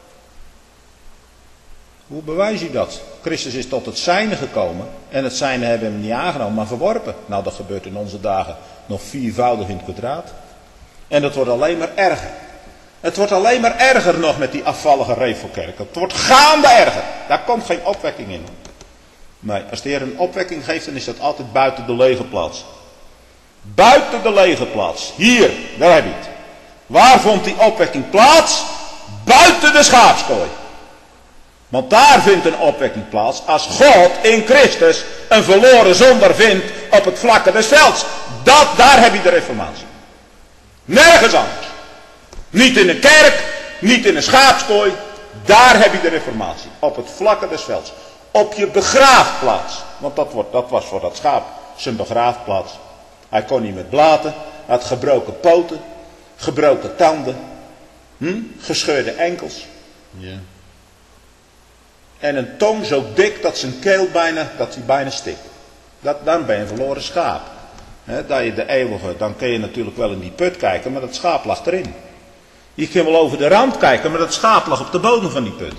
Hoe bewijs je dat? Christus is tot het zijne gekomen en het zijne hebben hem niet aangenomen, maar verworpen. Nou, dat gebeurt in onze dagen nog viervoudig in het kwadraat. En dat wordt alleen maar erger. Het wordt alleen maar erger nog met die afvallige revelkerk. Het wordt gaande erger. Daar komt geen opwekking in. Nee, als de Heer een opwekking geeft, dan is dat altijd buiten de lege plaats. Buiten de lege plaats. Hier, daar heb je het. Waar vond die opwekking plaats? Buiten de schaapskooi. Want daar vindt een opwekking plaats als God in Christus een verloren zondaar vindt op het vlakke des velds. Dat, daar heb je de reformatie. Nergens anders. Niet in een kerk, niet in een schaapskooi. Daar heb je de reformatie. Op het vlakke des velds. Op je begraafplaats. Want dat, wordt, dat was voor dat schaap zijn begraafplaats. Hij kon niet meer blaten. Hij had gebroken poten. Gebroken tanden. Hm? Gescheurde enkels. Ja. En een tong zo dik dat zijn keel bijna, dat hij bijna stikt. Dat, dan ben je een verloren schaap. He, dat je de eeuwige, dan kun je natuurlijk wel in die put kijken, maar dat schaap lag erin. Je kunt wel over de rand kijken, maar dat schaap lag op de bodem van die put.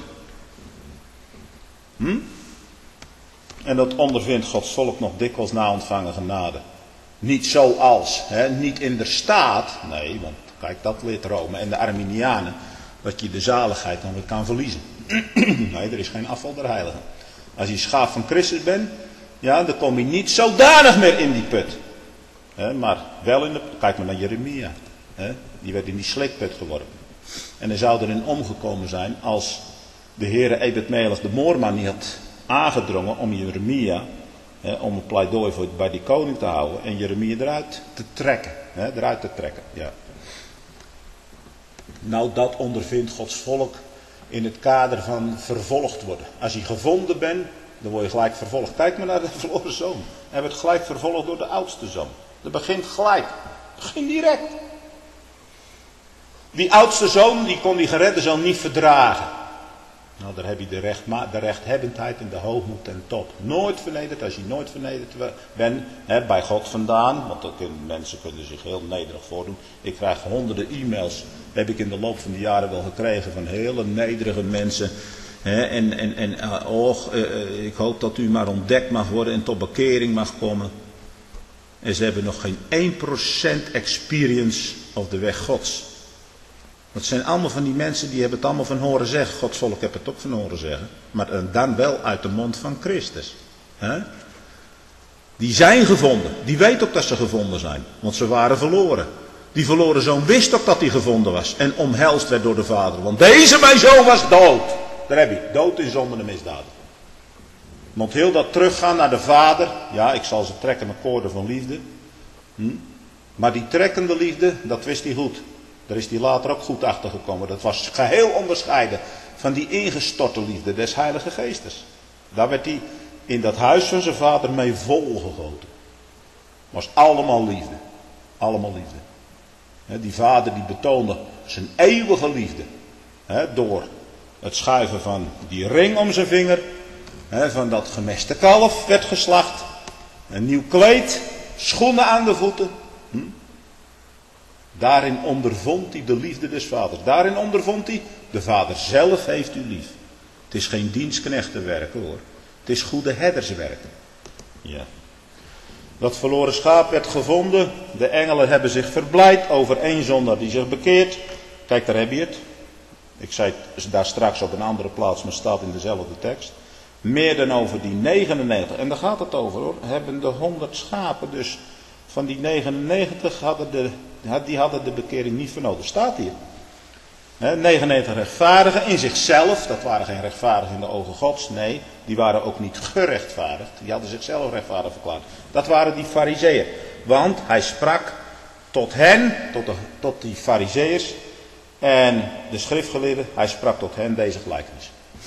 Hm? En dat ondervindt Gods volk nog dikwijls na ontvangen genade. Niet zoals, he, niet in de staat, nee, want kijk, dat leert Rome en de Arminianen, dat je de zaligheid nog weer kan verliezen. Nee, er is geen afval der heiligen. Als je schaap van Christus bent, ja, dan kom je niet zodanig meer in die put. He, maar wel in de, kijk maar naar Jeremia. He, die werd in die slikput geworpen. En hij zou erin omgekomen zijn als de Heere Ebed-Melech de Moorman niet had aangedrongen om Jeremia, he, om een pleidooi voor, bij die koning te houden en Jeremia eruit te trekken. He, eruit te trekken, ja. Nou, dat ondervindt Gods volk in het kader van vervolgd worden. Als je gevonden bent, dan word je gelijk vervolgd. Kijk maar naar de verloren zoon. Hij werd gelijk vervolgd door de oudste zoon. Dat begint gelijk. Dat begint direct. Die oudste zoon, die kon die geredde zoon niet verdragen. Nou, daar heb je de, recht, de rechthebbendheid en de hoogmoed ten top. Nooit vernederd, als je nooit vernederd bent, hè, bij God vandaan. Want dat kunnen, mensen kunnen zich heel nederig voordoen. Ik krijg honderden e-mails, heb ik in de loop van de jaren wel gekregen, van hele nederige mensen. Hè, en en, en uh, och, uh, ik hoop dat u maar ontdekt mag worden en tot bekering mag komen. En ze hebben nog geen één procent experience op de weg Gods. Dat zijn allemaal van die mensen die hebben het allemaal van horen zeggen. Gods volk heeft het ook van horen zeggen. Maar dan wel uit de mond van Christus. He? Die zijn gevonden. Die weet ook dat ze gevonden zijn. Want ze waren verloren. Die verloren zoon wist ook dat hij gevonden was. En omhelst werd door de Vader. Want deze mijn zoon was dood. Daar heb je. Dood in zonde en misdaden. Want heel dat teruggaan naar de Vader. Ja, ik zal ze trekken met koorden van liefde. Hm? Maar die trekkende liefde, dat wist hij goed. Daar is hij later ook goed achter gekomen. Dat was geheel onderscheiden van die ingestorte liefde des Heilige Geestes. Daar werd hij in dat huis van zijn vader mee volgegoten. Was allemaal liefde. Allemaal liefde. He, die vader die betoonde zijn eeuwige liefde. He, door het schuiven van die ring om zijn vinger. He, van dat gemeste kalf werd geslacht. Een nieuw kleed. Schoenen aan de voeten. Hm? Daarin ondervond hij de liefde des vaders. Daarin ondervond hij, de vader zelf heeft u lief. Het is geen dienstknechtenwerk hoor. Het is goede herderswerk. Ja. Dat verloren schaap werd gevonden. De engelen hebben zich verblijd over één zondaar die zich bekeert. Kijk, daar heb je het. Ik zei het daar straks op een andere plaats, maar het staat in dezelfde tekst. Meer dan over die negenennegentig. En daar gaat het over hoor. Hebben de honderd schapen dus van die negenennegentig hadden de... Die hadden de bekering niet vernodigd. Staat hier. negenennegentig rechtvaardigen in zichzelf, dat waren geen rechtvaardigen in de ogen Gods, nee, die waren ook niet gerechtvaardigd, die hadden zichzelf rechtvaardig verklaard. Dat waren die farizeeën, want hij sprak tot hen, tot, de, tot die farizeeërs en de schriftgeleerden, hij sprak tot hen deze gelijkenis.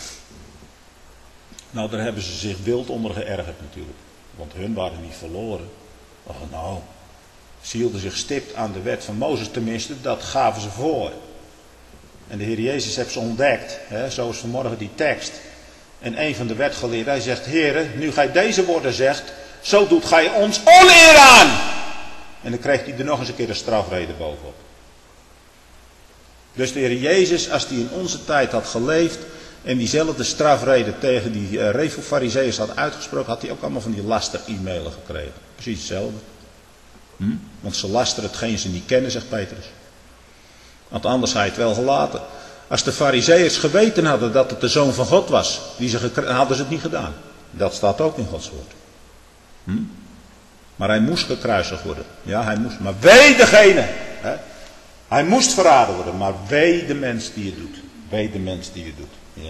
Nou, daar hebben ze zich wild onder geërgerd natuurlijk, want hun waren niet verloren. Oh nou, ze hielden zich stipt aan de wet van Mozes, tenminste, dat gaven ze voor. En de Heer Jezus heeft ze ontdekt, hè, zoals vanmorgen die tekst. En een van de wetgeleerden, hij zegt, Heere, nu gij deze woorden zegt, zo doet gij ons oneer aan. En dan kreeg hij er nog eens een keer de strafreden bovenop. Dus de Heer Jezus, als hij in onze tijd had geleefd en diezelfde strafreden tegen die uh, revelfarizeeërs had uitgesproken, had hij ook allemaal van die laster-e-mailen gekregen. Precies hetzelfde. Hm? Want ze lasteren hetgeen ze niet kennen, zegt Petrus. Want anders had hij het wel gelaten. Als de farizeeërs geweten hadden dat het de Zoon van God was, die ze gekre- hadden ze het niet gedaan. Dat staat ook in Gods woord. Hm? Maar hij moest gekruisigd worden. Ja, hij moest. Maar wee degene. Hè? Hij moest verraden worden. Maar wee de mens die het doet. Wee de mens die het doet. Ja.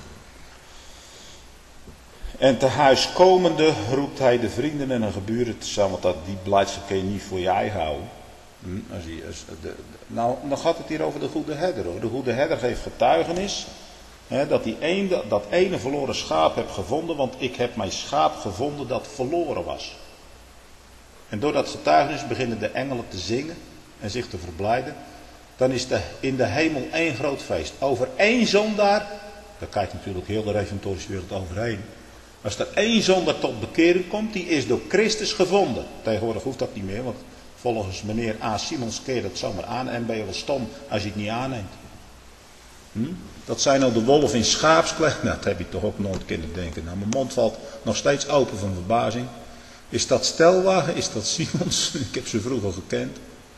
En te huis komende roept hij de vrienden en de geburen tezamen. Want dat, die blijdschap kun je niet voor je eigen houden. Hm, als hij, als de, de, nou, dan gaat het hier over de goede herder hoor. De goede herder geeft getuigenis. Hè, dat hij een, dat ene verloren schaap heb gevonden. Want ik heb mijn schaap gevonden dat verloren was. En door dat getuigenis beginnen de engelen te zingen en zich te verblijden. Dan is de, in de hemel één groot feest. Over één zondaar, daar kijkt natuurlijk heel de reformatorische wereld overheen. Als er één zondaar tot bekering komt, die is door Christus gevonden. Tegenwoordig hoeft dat niet meer, want volgens meneer A. Simons keer dat zomaar aan en ben je wel stom als je het niet aanneemt. Hm? Dat zijn nou de wolf in schaapskleed. Nou, dat heb je toch ook nooit kunnen denken. Nou, mijn mond valt nog steeds open van verbazing. Is dat Stelwagen? Is dat Simons? Ik heb ze vroeger gekend.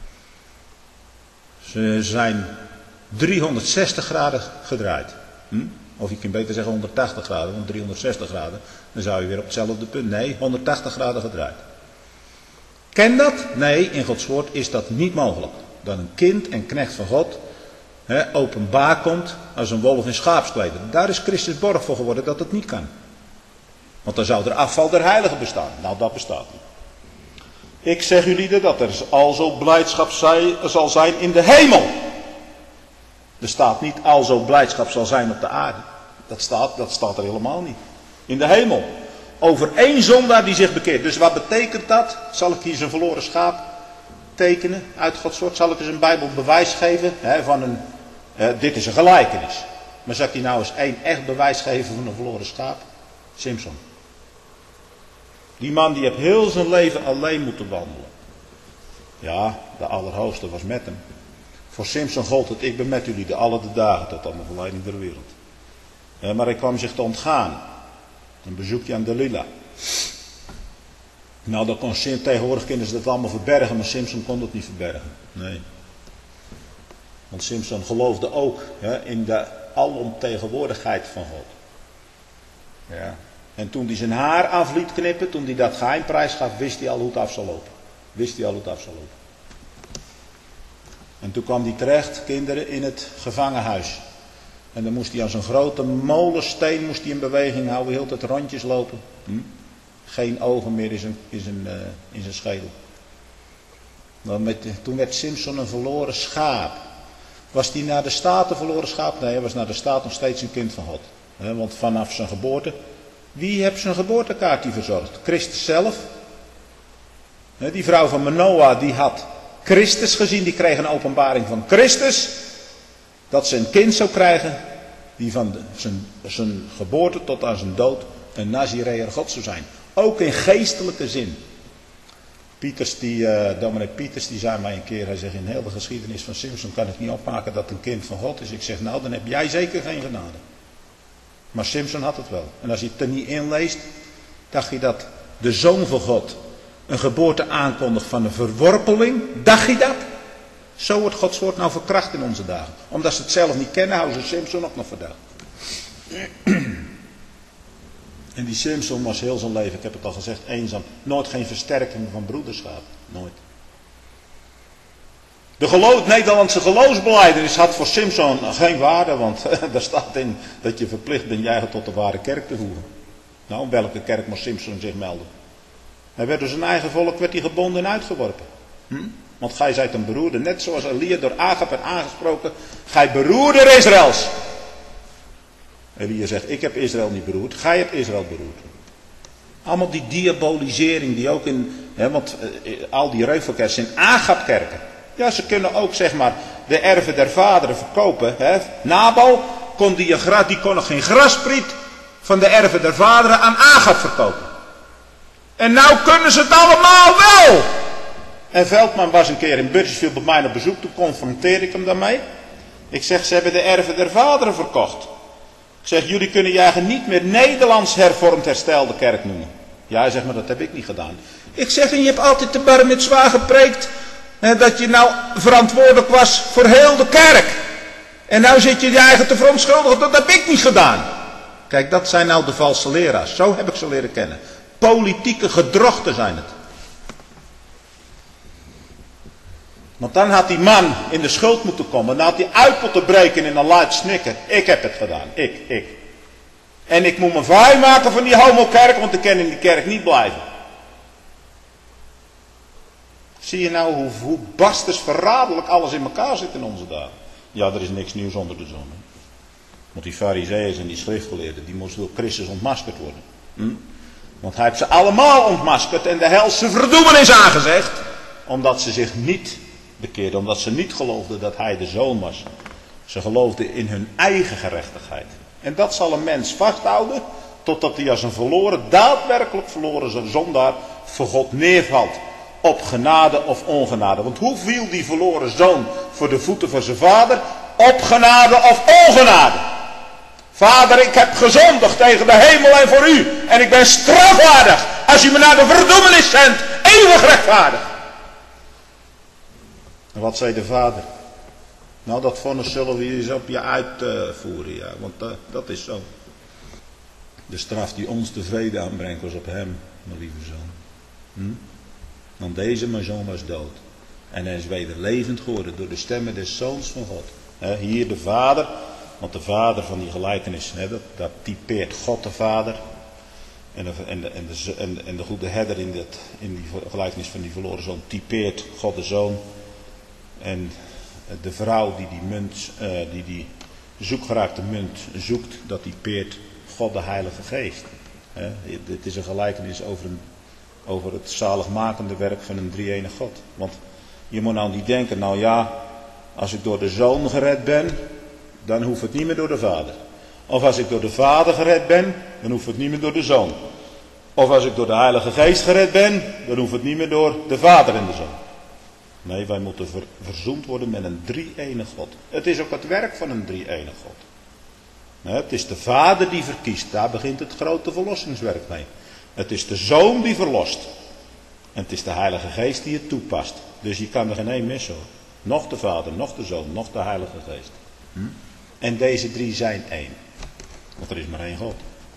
Ze zijn driehonderdzestig graden gedraaid. Hm? Of je kunt beter zeggen honderdtachtig graden, want driehonderdzestig graden, dan zou je weer op hetzelfde punt. Nee, honderdtachtig graden gedraaid. Ken dat? Nee, in Gods woord is dat niet mogelijk. Dat een kind en knecht van God hè, openbaar komt als een wolf in schaapskleden. Daar is Christus borg voor geworden dat het niet kan. Want dan zou er afval der heiligen bestaan. Nou, dat bestaat niet. Ik zeg jullie dat er alzo blijdschap zij, zal zijn in de hemel. Er staat niet alzo blijdschap zal zijn op de aarde. Dat staat, dat staat er helemaal niet. In de hemel. Over één zondaar die zich bekeert. Dus wat betekent dat? Zal ik hier zijn verloren schaap tekenen uit Gods woord? Zal ik eens een Bijbelbewijs geven hè, van een... Eh, dit is een gelijkenis. Maar zal ik hier nou eens één echt bewijs geven van een verloren schaap? Simson. Die man die heeft heel zijn leven alleen moeten wandelen. Ja, de Allerhoogste was met hem. Voor Simson gold het, ik ben met jullie de alle de dagen tot aan de verleiding der wereld. Ja, maar hij kwam zich te ontgaan. Een bezoekje aan Delila. Nou, dat kon Sim, tegenwoordig kunnen ze dat allemaal verbergen, maar Simson kon dat niet verbergen. Nee. Want Simson geloofde ook hè, in de alomtegenwoordigheid van God. Ja. En toen hij zijn haar af liet knippen, toen hij dat geheim prijs gaf, wist hij al hoe het af zou lopen. Wist hij al hoe het af zou lopen. En toen kwam hij terecht, kinderen, in het gevangenhuis. En dan moest hij aan zo'n grote molensteen moest hij in beweging houden, heel het rondjes lopen. Hm? Geen ogen meer in zijn, in zijn, uh, in zijn schedel. Dan met, toen werd Simson een verloren schaap. Was hij naar de staat een verloren schaap? Nee, hij was naar de staat nog steeds een kind van God. He, want vanaf zijn geboorte... Wie heeft zijn geboortekaartje verzorgd? Christus zelf. He, die vrouw van Manoah die had Christus gezien. Die kreeg een openbaring van Christus. Dat ze een kind zou krijgen. Die van de, zijn, zijn geboorte tot aan zijn dood een Nazireër God zou zijn. Ook in geestelijke zin. Pieters, die, uh, dominee Pieters, die zei mij een keer, hij zegt in heel de geschiedenis van Simson kan ik niet opmaken dat een kind van God is. Ik zeg nou, dan heb jij zeker geen genade. Maar Simson had het wel. En als je het er niet inleest, dacht je dat de Zoon van God een geboorte aankondigt van een verworpeling? Dacht je dat? Zo wordt Gods woord nou verkracht in onze dagen. Omdat ze het zelf niet kennen, houden ze Simson ook nog verdacht. En die Simson was heel zijn leven, ik heb het al gezegd, eenzaam. Nooit geen versterking van broederschap. Nooit. De geloof, Nederlandse geloofsbelijdenis had voor Simpson geen waarde, want daar staat in dat je verplicht bent je eigen tot de ware kerk te voegen. Nou, in welke kerk moest Simpson zich melden? Hij werd door zijn eigen volk werd hij gebonden en uitgeworpen. Hm? Want gij zijt een beroerder, net zoals Elia door Agab werd aangesproken. Gij beroerder Israëls. Elia zegt, ik heb Israël niet beroerd, gij hebt Israël beroerd. Allemaal die diabolisering die ook in, hè, want eh, al die reuvelkerken zijn Agabkerken. Ja, ze kunnen ook zeg maar de erven der vaderen verkopen. Hè. Nabal kon, die, die kon nog geen graspriet van de erven der vaderen aan Agab verkopen. En nou kunnen ze het allemaal wel. En Veldman was een keer in Burgersville bij mij op bezoek, toen confronteerde ik hem daarmee. Ik zeg, ze hebben de erven der vaderen verkocht. Ik zeg, jullie kunnen je eigen niet meer Nederlands hervormd herstelde kerk noemen. Ja, hij zegt, maar dat heb ik niet gedaan. Ik zeg, en je hebt altijd de bar met zwaar gepreekt, hè, dat je nou verantwoordelijk was voor heel de kerk. En nou zit je je eigen te verontschuldigen, dat heb ik niet gedaan. Kijk, dat zijn nou de valse leraars. Zo heb ik ze leren kennen. Politieke gedrochten zijn het. Want dan had die man in de schuld moeten komen. Dan had hij uit moeten breken in een luid snikken. Ik heb het gedaan. Ik, ik. En ik moet me vrij maken van die homokerk, want ik kan in die kerk niet blijven. Zie je nou hoe, hoe basters verraderlijk alles in elkaar zit in onze dagen. Ja, er is niks nieuws onder de zon. Hè? Want die farizeeërs en die schriftgeleerden, die moesten door Christus ontmaskerd worden. Hm? Want hij heeft ze allemaal ontmaskerd en de helse verdoemenis aangezegd. Omdat ze zich niet bekeerden, omdat ze niet geloofden dat hij de zoon was. Ze geloofden in hun eigen gerechtigheid. En dat zal een mens vasthouden, totdat hij als een verloren, daadwerkelijk verloren zondaar voor God neervalt. Op genade of ongenade. Want hoe viel die verloren zoon voor de voeten van zijn vader? Op genade of ongenade. Vader, ik heb gezondigd tegen de hemel en voor u. En ik ben strafwaardig. Als u me naar de verdoemenis zendt, eeuwig rechtvaardig. En wat zei de vader? Nou, dat vonnis zullen we eens op je uitvoeren, ja. Want uh, dat is zo. De straf die ons de vrede aanbrengt was op hem, mijn lieve zoon. Hm? Want deze, mijn zoon, was dood. En hij is weder levend geworden door de stemmen des zoons van God. He, hier de vader, want de vader van die gelijkenis, he, dat, dat typeert God de vader. En de, en de, en de, en de, en de goede herder in, dat, in die gelijkenis van die verloren zoon typeert God de zoon. En de vrouw die die munt, uh, die die zoekgeraakte munt zoekt, dat typeert God de Heilige Geest. He, dit is een gelijkenis over, een, over het zaligmakende werk van een drie-enige God. Want je moet nou niet denken, nou ja, als ik door de Zoon gered ben, dan hoeft het niet meer door de Vader. Of als ik door de Vader gered ben, dan hoeft het niet meer door de Zoon. Of als ik door de Heilige Geest gered ben, dan hoeft het niet meer door de Vader en de Zoon. Nee, wij moeten ver, verzoend worden met een drie-enig God. Het is ook het werk van een drie-enig God. Het is de Vader die verkiest, daar begint het grote verlossingswerk mee. Het is de Zoon die verlost. En het is de Heilige Geest die het toepast. Dus je kan er geen één missen hoor. Nog de Vader, nog de Zoon, nog de Heilige Geest. Hm? En deze drie zijn één. Want er is maar één God.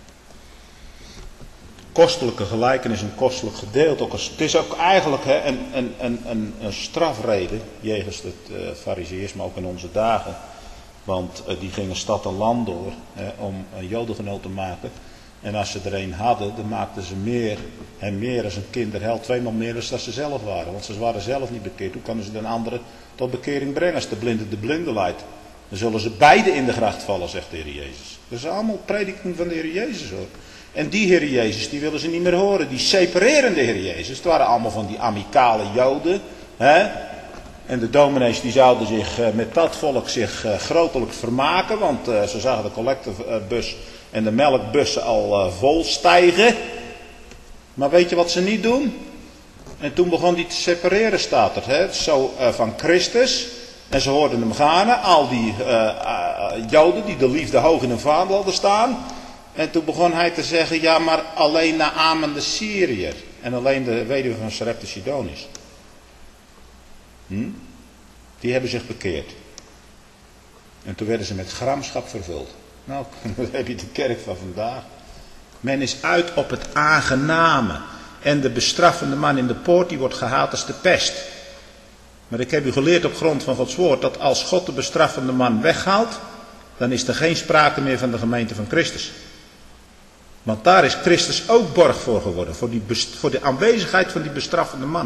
Kostelijke gelijkenis en kostelijk gedeelte. Het is ook eigenlijk hè, een, een, een, een, een strafrede. Jegens het uh, fariseïsme ook in onze dagen. Want uh, die gingen stad en land door hè, om een jodengenoot te maken. En als ze er een hadden, dan maakten ze meer en meer als een kinderheld. Tweemaal meer dan ze zelf waren. Want ze waren zelf niet bekeerd. Hoe kunnen ze de anderen tot bekering brengen als de blinde de blinde leidt? Dan zullen ze beide in de gracht vallen, zegt de Heer Jezus. Dat is allemaal prediking van de Heer Jezus hoor. En die Heer Jezus, die willen ze niet meer horen. Die separerende Heer Jezus. Het waren allemaal van die amicale Joden. Hè? En de dominees die zouden zich uh, met dat volk zich uh, grotelijk vermaken. Want uh, ze zagen de collectebus en de melkbussen al uh, vol stijgen. Maar weet je wat ze niet doen? En toen begon die te separeren, staat er. Hè? Zo uh, van Christus. En ze hoorden hem gaan. Al die uh, uh, Joden die de liefde hoog in hun vaandel hadden staan. En toen begon hij te zeggen, ja maar alleen Naaman de Syriër. En alleen de weduwe van Sarepta Sidonisch. Hm? Die hebben zich bekeerd. En toen werden ze met gramschap vervuld. Nou, dan heb je de kerk van vandaag. Men is uit op het aangename. En de bestraffende man in de poort, die wordt gehaat als de pest. Maar ik heb u geleerd op grond van Gods woord dat als God de bestraffende man weghaalt, dan is er geen sprake meer van de gemeente van Christus. Want daar is Christus ook borg voor geworden, voor, die best, voor de aanwezigheid van die bestraffende man.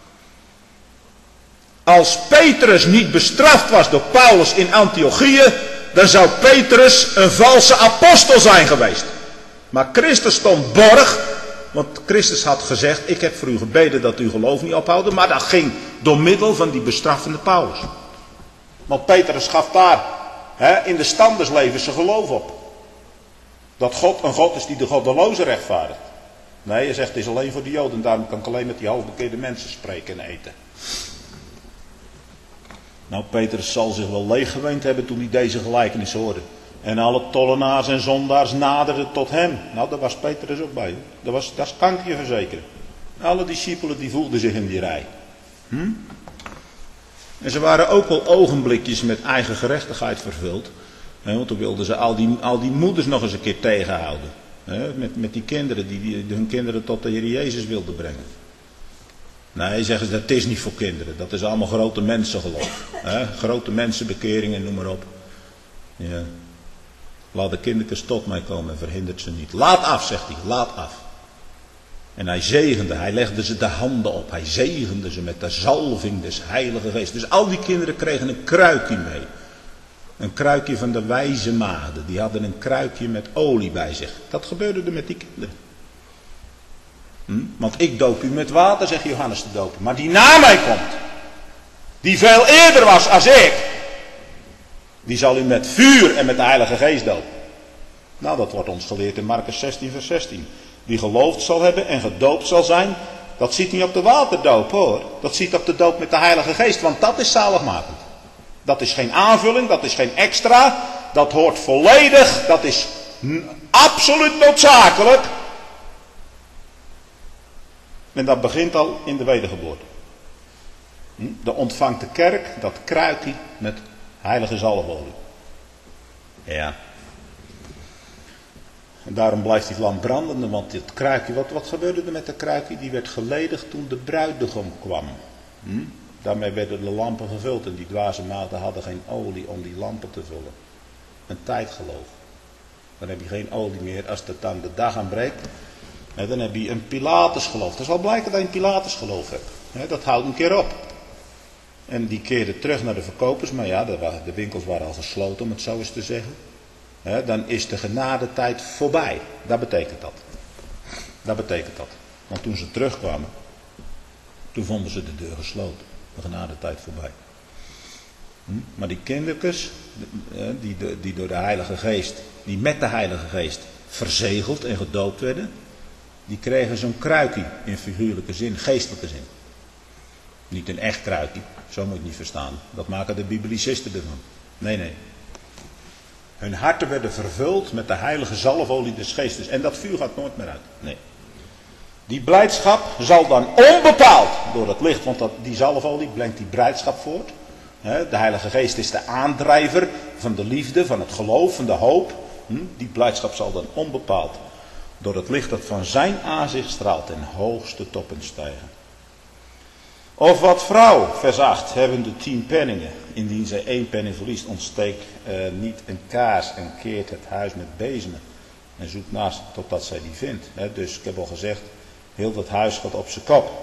Als Petrus niet bestraft was door Paulus in Antiochië, dan zou Petrus een valse apostel zijn geweest. Maar Christus stond borg, want Christus had gezegd, ik heb voor u gebeden dat u geloof niet ophouden, maar dat ging door middel van die bestraffende Paulus. Want Petrus gaf daar hè, in de standersleven zijn geloof op. Dat God een God is die de goddelozen rechtvaardigt. Nee, hij zegt het is alleen voor de Joden, daarom kan ik alleen met die halfbekeerde mensen spreken en eten. Nou, Petrus zal zich wel leeggeweend hebben toen hij deze gelijkenis hoorde. En alle tollenaars en zondaars naderden tot hem. Nou, daar was Petrus ook bij. Dat, was, dat kan ik je verzekeren. Alle discipelen die voelden zich in die rij. Hm? En ze waren ook wel ogenblikjes met eigen gerechtigheid vervuld. Hè, want toen wilden ze al die, al die moeders nog eens een keer tegenhouden. Hè, met, met die kinderen die, die hun kinderen tot de Heer Jezus wilden brengen. Nee, zeggen ze, dat is niet voor kinderen. Dat is allemaal grote mensengeloof. Hè? Grote mensenbekeringen, noem maar op. Ja. Laat de kindertjes tot mij komen en verhindert ze niet. Laat af, zegt hij, laat af. En hij zegende, hij legde ze de handen op. Hij zegende ze met de zalving des Heilige Geest. Dus al die kinderen kregen een kruikje mee. Een kruikje van de wijze maagden. Die hadden een kruikje met olie bij zich. Dat gebeurde er met die kinderen. Hm? Want ik doop u met water, zegt Johannes de Doper. Maar die na mij komt, die veel eerder was als ik, die zal u met vuur en met de Heilige Geest dopen. Nou, dat wordt ons geleerd in Markus zestien vers zestien. Die geloofd zal hebben en gedoopt zal zijn, dat ziet niet op de waterdoop hoor. Dat ziet op de doop met de Heilige Geest, want dat is zaligmakend. Dat is geen aanvulling, dat is geen extra, dat hoort volledig, dat is absoluut noodzakelijk. En dat begint al in de wedergeboorte. Dan ontvangt de kerk dat kruikje met heilige zalfolie. Ja. En daarom blijft die vlam brandende, want dit kruikje, wat, wat gebeurde er met de kruikje? Die werd geledigd toen de bruidegom kwam. Hm? Daarmee werden de lampen gevuld en die dwaze maagden hadden geen olie om die lampen te vullen. Een tijdgeloof. Dan heb je geen olie meer als het dan de dag aanbreekt. En dan heb je een Pilatus geloof. Het zal blijken dat je een Pilatus geloof hebt. Dat houdt een keer op. En die keerde terug naar de verkopers. Maar ja, de winkels waren al gesloten om het zo eens te zeggen. Dan is de genadetijd voorbij. Dat betekent dat. Dat betekent dat. Want toen ze terugkwamen, toen vonden ze de deur gesloten. De genadetijd voorbij. Maar die kindertjes, die, die door de Heilige Geest, die met de Heilige Geest verzegeld en gedoopt werden, die kregen zo'n kruikje in figuurlijke zin, geestelijke zin. Niet een echt kruikje, zo moet je het niet verstaan. Dat maken de biblicisten ervan. Nee, nee. Hun harten werden vervuld met de heilige zalfolie des geestes. En dat vuur gaat nooit meer uit. Nee. Die blijdschap zal dan onbepaald door het licht, want dat, die zalfolie brengt die blijdschap voort. De Heilige Geest is de aandrijver van de liefde, van het geloof, van de hoop. Die blijdschap zal dan onbepaald door het licht dat van zijn aanzicht straalt ten hoogste toppen stijgen. Of wat vrouw, vers acht, hebben de tien penningen. Indien zij één penning verliest, ontsteekt uh, niet een kaars en keert het huis met bezemen. En zoekt naast totdat zij die vindt. He, dus ik heb al gezegd, heel dat huis gaat op zijn kop.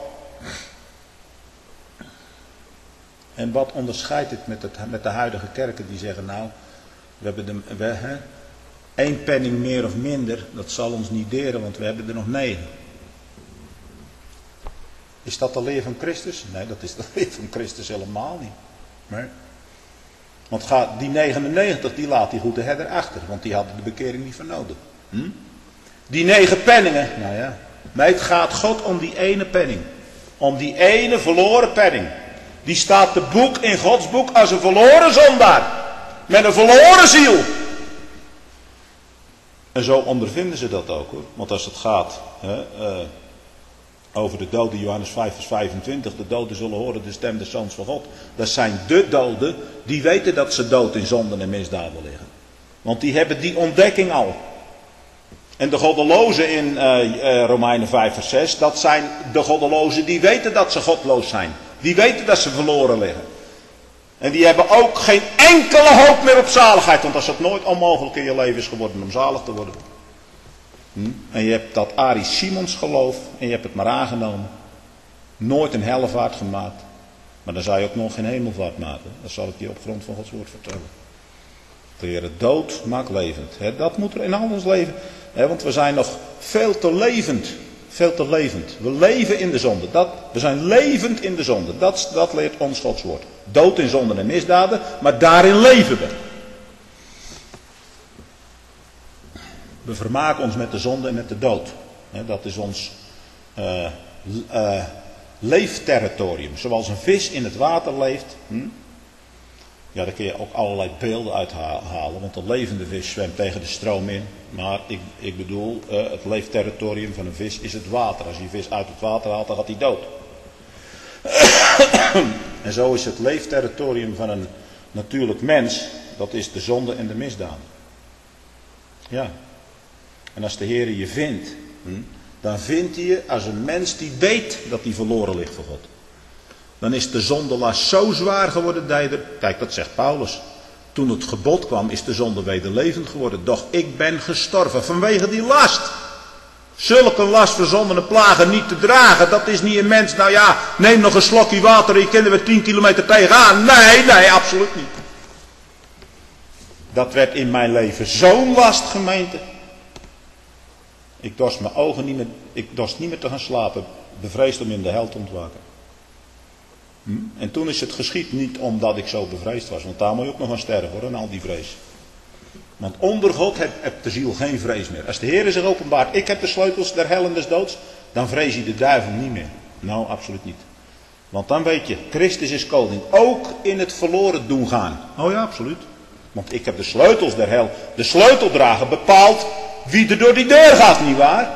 En wat onderscheidt het met, het met de huidige kerken die zeggen, nou, we hebben de, we, he, één penning meer of minder, dat zal ons niet deren, want we hebben er nog negen. Is dat de leer van Christus? Nee, dat is de leer van Christus helemaal niet. Nee. Want die negenennegentig, die laat die goede herder achter, want die hadden de bekering niet voor nodig. Hm? Die negen penningen, nou ja. Nee, het gaat God om die ene penning. Om die ene verloren penning. Die staat te boek in Gods boek als een verloren zondaar. Met een verloren ziel. En zo ondervinden ze dat ook hoor. Want als het gaat hè, uh, over de doden, Johannes vijf vers vijfentwintig. De doden zullen horen de stem des Zoons van God. Dat zijn de doden die weten dat ze dood in zonden en misdaden liggen. Want die hebben die ontdekking al. En de goddelozen in uh, uh, Romeinen vijf vers zes. Dat zijn de goddelozen die weten dat ze godloos zijn. Die weten dat ze verloren liggen. En die hebben ook geen enkele hoop meer op zaligheid. Want als het nooit onmogelijk in je leven is geworden om zalig te worden. Hm? En je hebt dat Arie Simons geloof. En je hebt het maar aangenomen. Nooit een hellevaart gemaakt. Maar dan zou je ook nog geen hemelvaart maken. Dat zal ik je op grond van Gods woord vertellen. De Heer dood maakt levend. He, dat moet er in al ons leven. He, want we zijn nog veel te levend. Veel te levend. We leven in de zonde. Dat, we zijn levend in de zonde. Dat, dat leert ons Gods woord. Dood in zonden en misdaden. Maar daarin leven we. We vermaken ons met de zonde en met de dood. He, dat is ons uh, uh, leefterritorium. Zoals een vis in het water leeft. Hm? Ja, daar kun je ook allerlei beelden uithalen. Want een levende vis zwemt tegen de stroom in. Maar ik, ik bedoel, uh, het leefterritorium van een vis is het water. Als je een vis uit het water haalt, dan gaat hij dood. En zo is het leefterritorium van een natuurlijk mens. Dat is de zonde en de misdaad. Ja. En als de Heer je vindt, hm, dan vindt hij je als een mens die weet dat hij verloren ligt voor God. Dan is de zondelast zo zwaar geworden dat je er... Kijk, dat zegt Paulus. Toen het gebod kwam, is de zonde wederlevend geworden. Doch ik ben gestorven vanwege die last. Zulke last voor zonden en plagen niet te dragen. Dat is niet een mens, nou ja, neem nog een slokje water en je kunt er weer tien kilometer tegenaan. Nee, nee, absoluut niet. Dat werd in mijn leven zo'n last, gemeente. Ik dorst mijn ogen niet meer, ik dorst niet meer te gaan slapen. Bevreesd om in de hel te ontwaken. Hm? En toen is het geschied niet omdat ik zo bevreesd was. Want daar moet je ook nog aan sterven hoor, en al die vrees. Want onder God heeft heb de ziel geen vrees meer. Als de Heer zich openbaart, ik heb de sleutels der hel en des doods. Dan vrees je de duivel niet meer. Nou, absoluut niet. Want dan weet je, Christus is koning. Ook in het verloren doen gaan. Oh ja, absoluut. Want ik heb de sleutels der hel. De sleuteldrager bepaalt wie er door die deur gaat, nietwaar?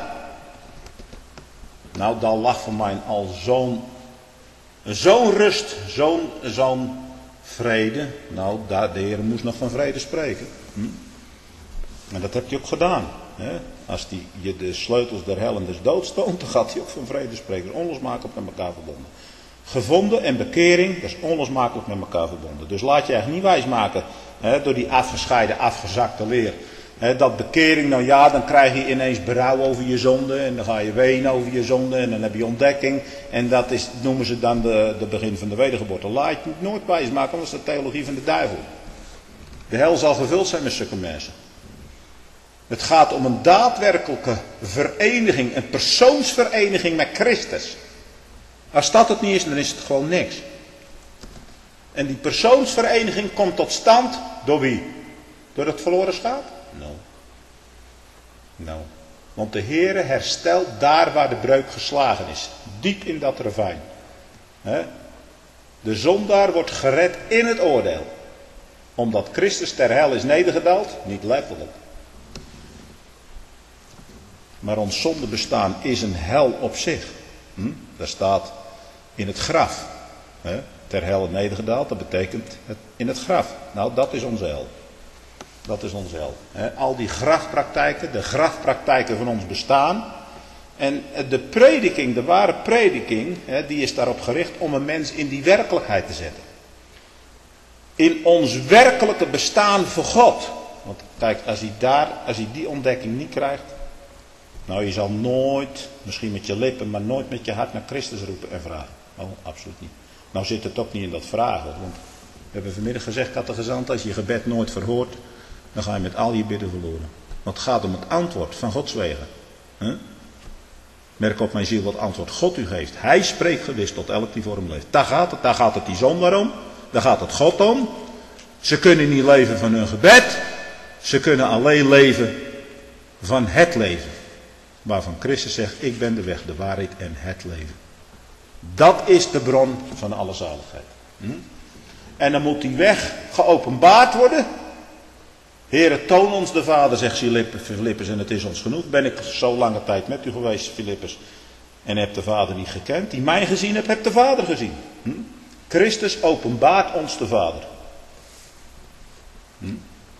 Nou, dan lag voor mij al zo'n zo'n rust, zo'n zo'n vrede. Nou, daar, de Heer moest nog van vrede spreken. Hm? En dat heeft hij ook gedaan. Hè? Als hij je de sleutels der hel en des doods toont, dan gaat hij ook van vrede spreken. Dat is onlosmakelijk met elkaar verbonden. Gevonden en bekering, dat is onlosmakelijk met elkaar verbonden. Dus laat je echt niet wijsmaken hè, door die afgescheiden, afgezakte leer. He, dat bekering, nou ja, dan krijg je ineens berouw over je zonde. En dan ga je wenen over je zonde. En dan heb je ontdekking. En dat is, noemen ze dan de, de begin van de wedergeboorte. Laat je het nooit wijsmaken, want dat is de theologie van de duivel. De hel zal gevuld zijn met zulke mensen. Het gaat om een daadwerkelijke vereniging. Een persoonsvereniging met Christus. Als dat het niet is, dan is het gewoon niks. En die persoonsvereniging komt tot stand door wie? Door het verloren schaap? Nou. Nou. Want de Heere herstelt daar waar de breuk geslagen is. Diep in dat ravijn. He? De zondaar wordt gered in het oordeel. Omdat Christus ter hel is nedergedaald. Niet letterlijk. Maar ons zondebestaan is een hel op zich. Hm? Daar staat in het graf. He? Ter hel nedergedaald, dat betekent het in het graf. Nou, dat is onze hel. Dat is onze hel. He, al die grafpraktijken, de grafpraktijken van ons bestaan. En de prediking, de ware prediking, he, die is daarop gericht om een mens in die werkelijkheid te zetten. In ons werkelijke bestaan voor God. Want kijk, als hij, daar, als hij die ontdekking niet krijgt. Nou, je zal nooit, misschien met je lippen, maar nooit met je hart naar Christus roepen en vragen. Oh, absoluut niet. Nou zit het ook niet in dat vragen. Want we hebben vanmiddag gezegd, kattegezant, als je je gebed nooit verhoort, dan ga je met al je bidden verloren. Want het gaat om het antwoord van Gods wegen. Huh? Merk op mijn ziel wat antwoord God u geeft. Hij spreekt gewis tot elk die voor hem leeft. Daar gaat het, daar gaat het die zondaar om. Daar gaat het God om. Ze kunnen niet leven van hun gebed. Ze kunnen alleen leven van het leven. Waarvan Christus zegt, ik ben de weg, de waarheid en het leven. Dat is de bron van alle zaligheid. Hm? En dan moet die weg geopenbaard worden. Heere, toon ons de Vader, zegt Filippus, en het is ons genoeg. Ben ik zo lange tijd met u geweest, Filippus, en heb de Vader niet gekend. Die mij gezien hebt, hebt de Vader gezien. Hm? Christus openbaart ons de Vader. Hm?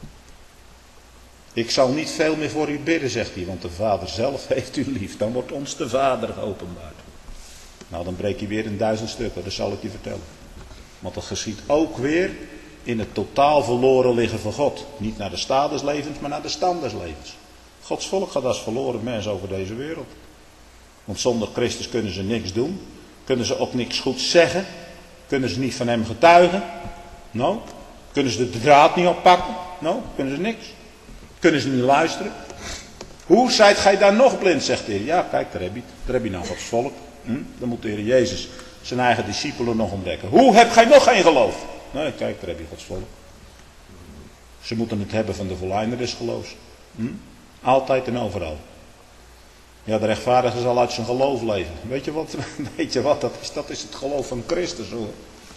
Ik zal niet veel meer voor u bidden, zegt hij, want de Vader zelf heeft u lief. Dan wordt ons de Vader geopenbaard. Nou, dan breek je weer in duizend stukken, dat zal ik je vertellen. Want dat geschiedt ook weer in het totaal verloren liggen van God. Niet naar de staat des levens, maar naar de stand des levens. Gods volk gaat als verloren mens over deze wereld. Want zonder Christus kunnen ze niks doen. Kunnen ze ook niks goed zeggen. Kunnen ze niet van hem getuigen. Nou, kunnen ze de draad niet oppakken. Nou, kunnen ze niks. Kunnen ze niet luisteren. Hoe zijt gij daar nog blind, zegt de Heer. Ja, kijk, daar heb je, daar heb je nou Gods volk. Hm? Dan moet de Heer Jezus zijn eigen discipelen nog ontdekken. Hoe hebt gij nog geen geloof? Nee, kijk, daar heb je Gods volk. Ze moeten het hebben van de volleinder des geloofs. Hm? Altijd en overal. Ja, de rechtvaardige zal uit zijn geloof leven. Weet je wat? Weet je wat? Dat is, dat is het geloof van Christus, hoor.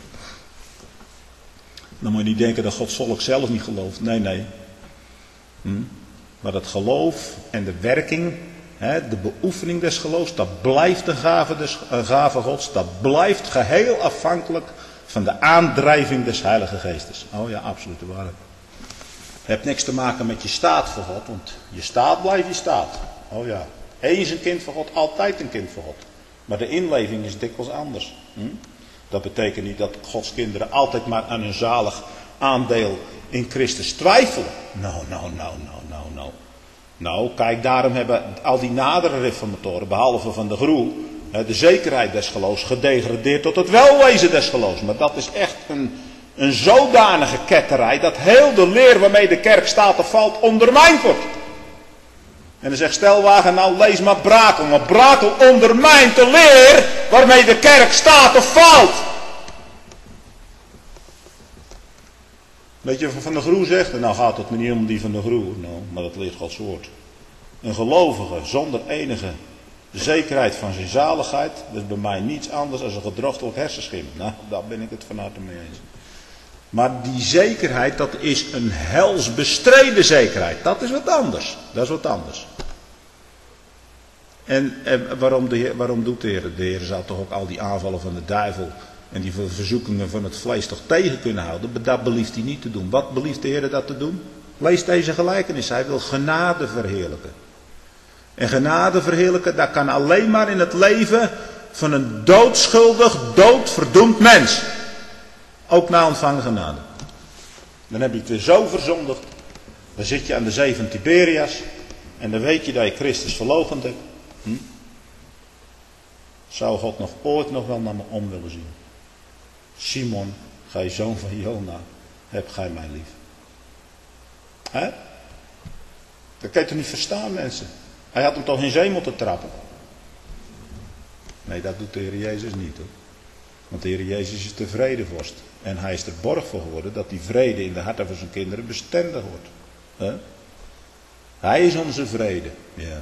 Dan moet je niet denken dat Gods volk zelf niet gelooft. Nee, nee. Hm? Maar dat geloof en de werking, hè, de beoefening des geloofs, dat blijft de gave, des, uh, gave Gods. Dat blijft geheel afhankelijk van de aandrijving des Heilige Geestes. Oh ja, absoluut waar. Het heeft niks te maken met je staat voor God, want je staat blijft je staat. Oh ja. Eens een kind van God, altijd een kind van God. Maar de inleving is dikwijls anders. Hm? Dat betekent niet dat Gods kinderen altijd maar aan hun zalig aandeel in Christus twijfelen. Nou, nou, nou, nou, nou, nou. Nou, kijk, daarom hebben al die nadere reformatoren, behalve van de Groe, de zekerheid des geloofs gedegradeerd tot het welwezen des geloofs. Maar dat is echt een, een zodanige ketterij, dat heel de leer waarmee de kerk staat of valt ondermijnd wordt. En dan zegt Stelwagen, nou lees maar Brakel. Maar Brakel ondermijnt de leer waarmee de kerk staat of valt. Weet je wat Van de Groe zegt? En nou gaat het me niet om die Van de Groe, nou, maar dat leert Gods woord. Een gelovige zonder enige zekerheid van zijn zaligheid, dat is bij mij niets anders dan een gedrochtelijk hersenschim. Nou, daar ben ik het van harte mee eens. Maar die zekerheid, dat is een helsbestreden zekerheid. Dat is wat anders. Dat is wat anders. En, en waarom, de Heer, waarom doet de Heer? De Heer zou toch ook al die aanvallen van de duivel en die verzoekingen van het vlees toch tegen kunnen houden? Dat belieft hij niet te doen. Wat belieft de Heer dat te doen? Lees deze gelijkenis. Hij wil genade verheerlijken. En genade verheerlijken, dat kan alleen maar in het leven van een doodschuldig, doodverdoemd mens. Ook na ontvangen genade. Dan heb je het weer zo verzondigd. Dan zit je aan de zee van Tiberias. En dan weet je dat je Christus verloochend hebt. Hm? Zou God nog ooit nog wel naar me om willen zien? Simon, gij zoon van Jona, heb gij mij lief. Hè? Dat kan je toch niet verstaan, mensen? Hij had hem toch in zee moeten trappen? Nee, dat doet de Heer Jezus niet, hoor. Want de Heer Jezus is de vredevorst. En hij is er borg voor geworden dat die vrede in de harten van zijn kinderen bestendig wordt. He? Hij is onze vrede. Ja.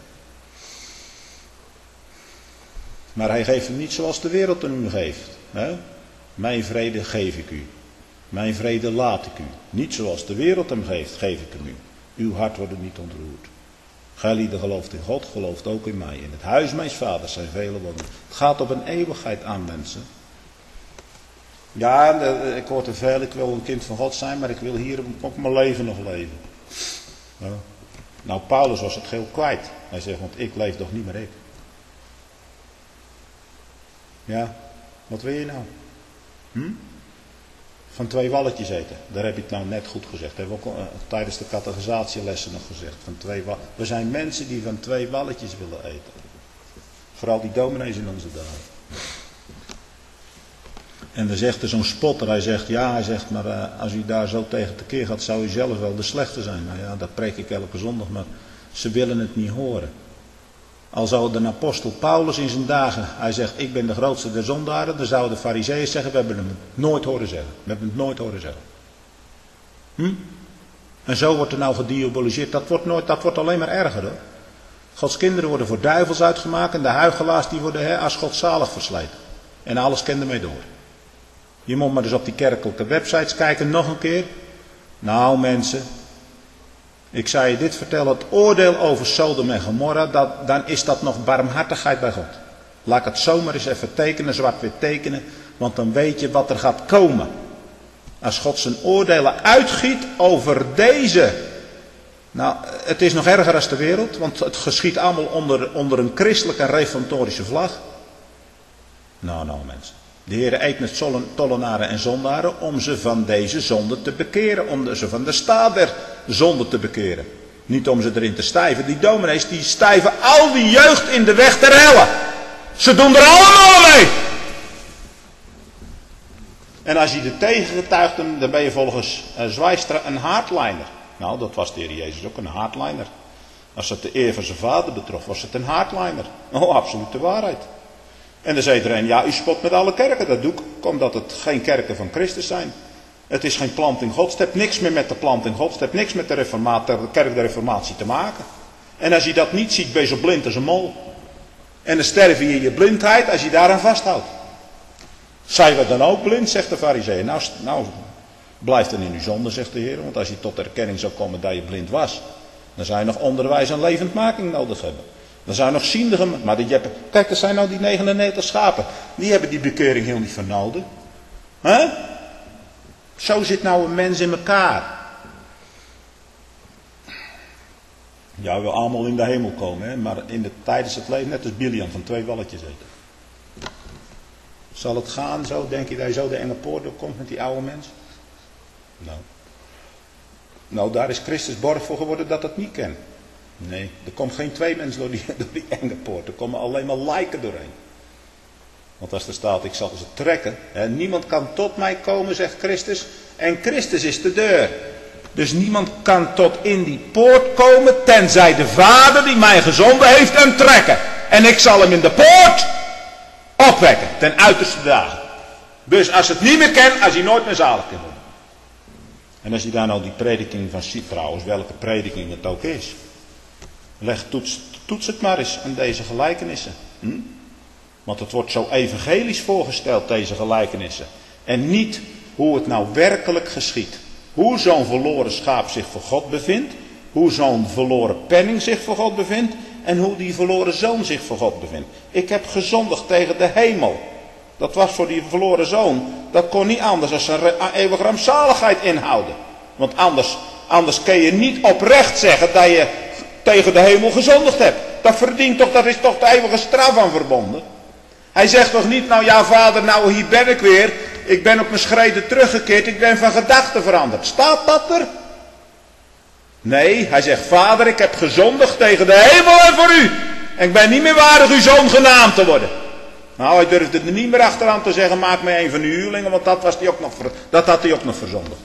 Maar hij geeft hem niet zoals de wereld hem geeft. He? Mijn vrede geef ik u. Mijn vrede laat ik u. Niet zoals de wereld hem geeft, geef ik hem u. Uw hart wordt niet ontroerd. Gij lieden gelooft in God, gelooft ook in mij. In het huis mijns vaders zijn vele woningen. Het gaat op een eeuwigheid aan, mensen. Ja, ik hoor te veel, ik wil een kind van God zijn, maar ik wil hier ook mijn leven nog leven. Ja. Nou, Paulus was het geheel kwijt. Hij zegt, want ik leef toch niet meer ik. Ja, wat wil je nou? Hm? Van twee walletjes eten. Daar heb je het nou net goed gezegd. Dat hebben we ook uh, tijdens de categorisatielessen nog gezegd. Van twee wa- we zijn mensen die van twee walletjes willen eten. Vooral die dominees in onze dagen. En dan zegt er zo'n spotter, hij zegt, ja, hij zegt, maar uh, als u daar zo tegen tekeer gaat, zou u zelf wel de slechte zijn. Nou ja, dat preek ik elke zondag, maar ze willen het niet horen. Al zou de apostel Paulus in zijn dagen, hij zegt, ik ben de grootste der zondaren, dan zouden de farizeeën zeggen, we hebben hem nooit horen zeggen. We hebben het nooit horen zeggen. Hm? En zo wordt er nou gediaboliseerd, dat wordt, nooit, dat wordt alleen maar erger, hoor. Gods kinderen worden voor duivels uitgemaakt en de huichelaars die worden hè, als godzalig versleten. En alles kent ermee door. Je moet maar dus op die kerkelijke websites kijken, nog een keer. Nou mensen, ik zou je dit vertellen, het oordeel over Sodom en Gomorra, dat, dan is dat nog barmhartigheid bij God. Laat ik het zomaar eens even tekenen, zwart-wit tekenen, want dan weet je wat er gaat komen. Als God zijn oordelen uitgiet over deze, nou het is nog erger als de wereld, want het geschiet allemaal onder, onder een christelijke en reformatorische vlag. Nou, nou mensen. De Heer eet met tollenaren en zondaren om ze van deze zonde te bekeren. Om ze van de staat der zonde te bekeren. Niet om ze erin te stijven. Die dominees die stijven al die jeugd in de weg ter helle. Ze doen er allemaal mee. En als je er tegen getuigt, dan ben je volgens uh, Zwijstra een hardliner. Nou, dat was de Heer Jezus ook, een hardliner. Als het de eer van zijn vader betrof, was het een hardliner. Oh, absolute waarheid. En dan zei iedereen, ja, u spot met alle kerken. Dat doe ik, omdat het geen kerken van Christus zijn. Het is geen planting Gods. Het heeft niks meer met de planting Gods. Het heeft niks met de, reformatie, de kerk der reformatie te maken. En als je dat niet ziet, ben je zo blind als een mol. En dan sterf je in je blindheid als je daaraan vasthoudt. Zijn we dan ook blind, zegt de farizeeën. Nou, nou, blijf dan in uw zonde, zegt de Heer. Want als je tot de erkenning zou komen dat je blind was, dan zou je nog onderwijs en levendmaking nodig hebben. Dan zou je nog ziendige... Maar die, kijk, er zijn nou die negenennegentig schapen. Die hebben die bekering heel niet van nodig. Huh? Zo zit nou een mens in elkaar. Ja, we willen allemaal in de hemel komen, hè? Maar in de, tijdens het leven net als Biliam van twee walletjes eten. Zal het gaan zo, denk je dat je zo de enge poort doorkomt met die oude mens? Nou. Nou, daar is Christus borg voor geworden dat het niet kan. Nee, er komt geen twee mensen door die, door die enge poort. Er komen alleen maar lijken doorheen. Want als er staat, ik zal ze trekken. Hè, niemand kan tot mij komen, zegt Christus. En Christus is de deur. Dus niemand kan tot in die poort komen, tenzij de Vader die mij gezonden heeft hem trekken. En ik zal hem in de poort opwekken, ten uiterste dagen. Dus als het niet meer kan, als hij nooit meer zalig kan worden. En als je daar nou die prediking van ziet, trouwens, welke prediking het ook is. Leg, toets, toets het maar eens aan deze gelijkenissen. Hm? Want het wordt zo evangelisch voorgesteld, deze gelijkenissen. En niet hoe het nou werkelijk geschiet. Hoe zo'n verloren schaap zich voor God bevindt. Hoe zo'n verloren penning zich voor God bevindt. En hoe die verloren zoon zich voor God bevindt. Ik heb gezondigd tegen de hemel. Dat was voor die verloren zoon. Dat kon niet anders dan een eeuwige rampzaligheid inhouden. Want anders, anders kun je niet oprecht zeggen dat je tegen de hemel gezondigd hebt. Dat verdient toch, dat is toch de eeuwige straf aan verbonden. Hij zegt toch niet, nou ja vader, nou hier ben ik weer. Ik ben op mijn schreden teruggekeerd, ik ben van gedachten veranderd. Staat dat er? Nee, hij zegt, vader, ik heb gezondigd tegen de hemel en voor u. En ik ben niet meer waardig uw zoon genaamd te worden. Nou, hij durfde er niet meer achteraan te zeggen, maak mij een van uw huurlingen, want dat, was die ook nog, dat had hij ook nog verzondigd.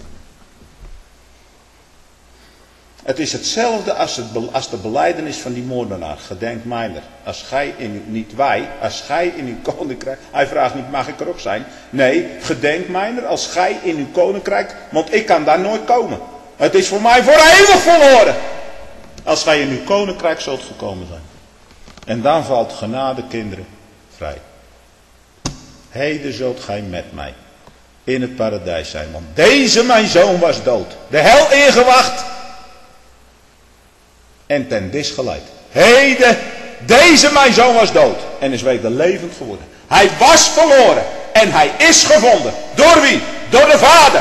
Het is hetzelfde als, het, als de belijdenis van die moordenaar. Gedenk mijner. Als gij in, niet wij, als gij in uw koninkrijk. Hij vraagt niet, mag ik er ook zijn? Nee, gedenk mijner als gij in uw koninkrijk. Want ik kan daar nooit komen. Het is voor mij voor eeuwig verloren. Als gij in uw koninkrijk zult gekomen zijn. En dan valt genade kinderen vrij. Heden zult gij met mij in het paradijs zijn. Want deze mijn zoon was dood. De hel ingewacht. En ten dis geleid. Heden, deze mijn zoon was dood. En is weder levend geworden. Hij was verloren. En hij is gevonden. Door wie? Door de Vader.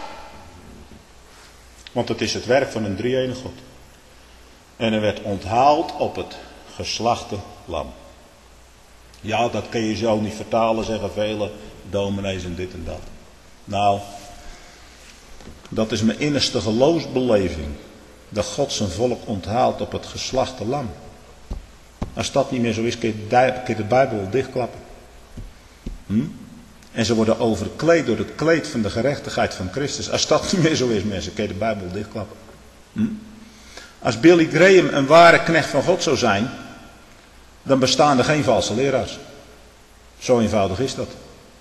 Want het is het werk van een drie-enige God. En er werd onthaald op het geslachte lam. Ja, dat kun je zo niet vertalen, zeggen vele dominees en dit en dat. Nou, dat is mijn innerste geloofsbeleving. Dat God zijn volk onthaalt op het geslachte lam. Als dat niet meer zo is, kun je de Bijbel wel dichtklappen. Hm? En ze worden overkleed door het kleed van de gerechtigheid van Christus. Als dat niet meer zo is, mensen, kun je de Bijbel dichtklappen. Hm? Als Billy Graham een ware knecht van God zou zijn, dan bestaan er geen valse leraars. Zo eenvoudig is dat.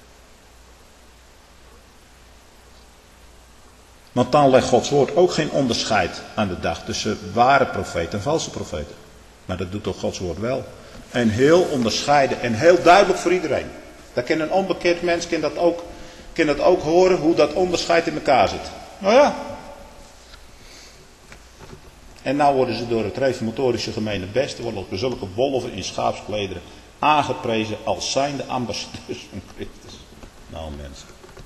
Want dan legt Gods woord ook geen onderscheid aan de dag tussen ware profeten en valse profeten. Maar dat doet toch Gods woord wel. En heel onderscheiden en heel duidelijk voor iedereen. Dat kan een onbekeerd mens kan dat ook, kan dat ook horen hoe dat onderscheid in elkaar zit. Nou ja. En nou worden ze door het reformatorische gemene beste, worden op zulke wolven in schaapsklederen aangeprezen als zijnde ambassadeurs van Christus. Nou mensen.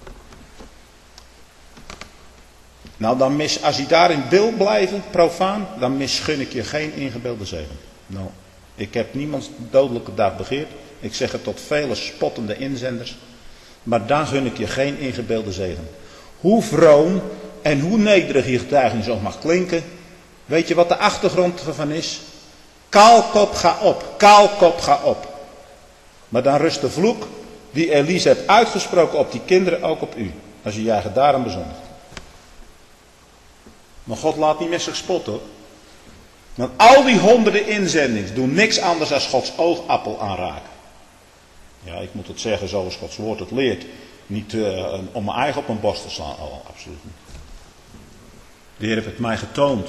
Nou dan mis, als je daar in beeld blijven, profaan, dan misgun ik je geen ingebeelde zegen. Nou, ik heb niemands dodelijke dag begeerd. Ik zeg het tot vele spottende inzenders. Maar dan gun ik je geen ingebeelde zegen. Hoe vroom en hoe nederig je getuigenis ook mag klinken. Weet je wat de achtergrond ervan is? Kaalkop, ga op. Kaalkop, ga op. Maar dan rust de vloek die Elise heeft uitgesproken op die kinderen ook op u. Als je je eigen daarom bezondigt. Maar God laat niet met zich spotten hoor. Want al die honderden inzendingen doen niks anders dan Gods oogappel aanraken. Ja, ik moet het zeggen zoals Gods woord het leert. Niet uh, om mijn eigen op mijn borst te slaan. Oh, absoluut niet. De Heer heeft het mij getoond.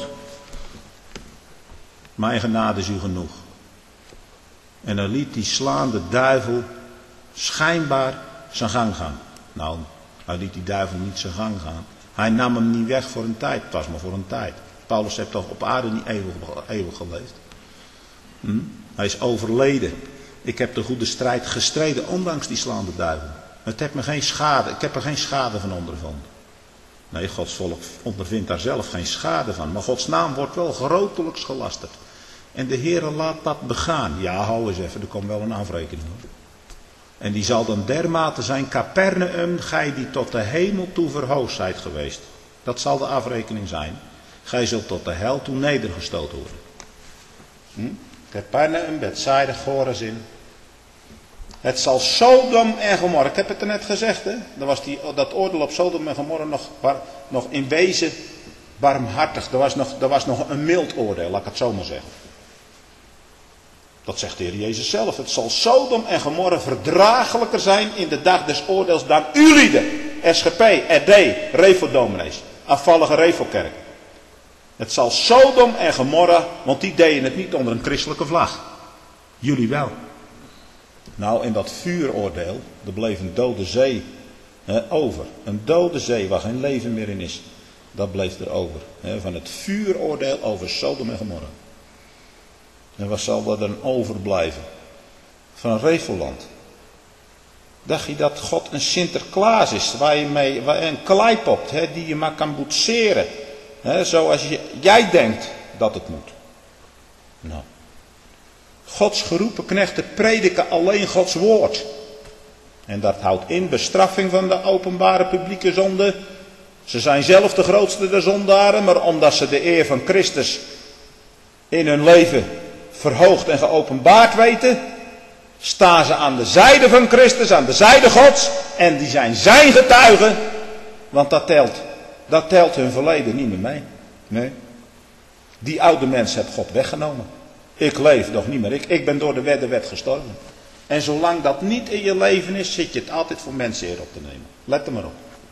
Mijn genade is u genoeg. En dan liet die slaande duivel schijnbaar zijn gang gaan. Nou, hij liet die duivel niet zijn gang gaan. Hij nam hem niet weg voor een tijd. Het was maar voor een tijd. Paulus heeft toch op aarde niet eeuwig, eeuwig geleefd. Hm? Hij is overleden. Ik heb de goede strijd gestreden, ondanks die slaande duivel. Het heeft me geen schade, ik heb er geen schade van ondervonden. Nee, Gods volk ondervindt daar zelf geen schade van. Maar Gods naam wordt wel grotelijks gelasterd. En de Heere laat dat begaan. Ja, hou eens even, er komt wel een afrekening hoor. En die zal dan dermate zijn, Capernaum, gij die tot de hemel toe verhoogd zijt geweest. Dat zal de afrekening zijn. Gij zult tot de hel toe nedergestoten worden. Hm? Capernaum, Bethsaida, Chorazin. Het zal Sodom en Gomorra, ik heb het er net gezegd, hè? Dat, was die, dat oordeel op Sodom en Gomorra nog, nog in wezen barmhartig. Er was, nog, er was nog een mild oordeel, laat ik het zo maar zeggen. Dat zegt de Heer Jezus zelf. Het zal Sodom en Gomorra verdraaglijker zijn in de dag des oordeels dan u lieden. S G P, R D, Revo-dominees, afvallige Revo-kerk. Het zal Sodom en Gomorra, want die deden het niet onder een christelijke vlag. Jullie wel. Nou, in dat vuuroordeel, er bleef een dode zee hè, over. Een dode zee waar geen leven meer in is. Dat bleef er over. Hè, van het vuuroordeel over Sodom en Gomorra. En wat zal er dan overblijven? Van Revoland. Dacht je dat God een Sinterklaas is, waar je mee, waar een kleipot, hè, die je maar kan boetseren. Hè, zoals je, jij denkt dat het moet. Nou. Gods geroepen knechten prediken alleen Gods woord. En dat houdt in bestraffing van de openbare publieke zonde. Ze zijn zelf de grootste der zondaren, maar omdat ze de eer van Christus in hun leven verhoogd en geopenbaard weten, staan ze aan de zijde van Christus, aan de zijde Gods, en die zijn zijn getuigen, want dat telt. Dat telt hun verleden niet meer mee. Nee. Die oude mens heeft God weggenomen. Ik leef nog niet meer. Ik, ik ben door de wet, de wet gestorven. En zolang dat niet in je leven is, zit je het altijd voor mensen eer op te nemen. Let er maar op.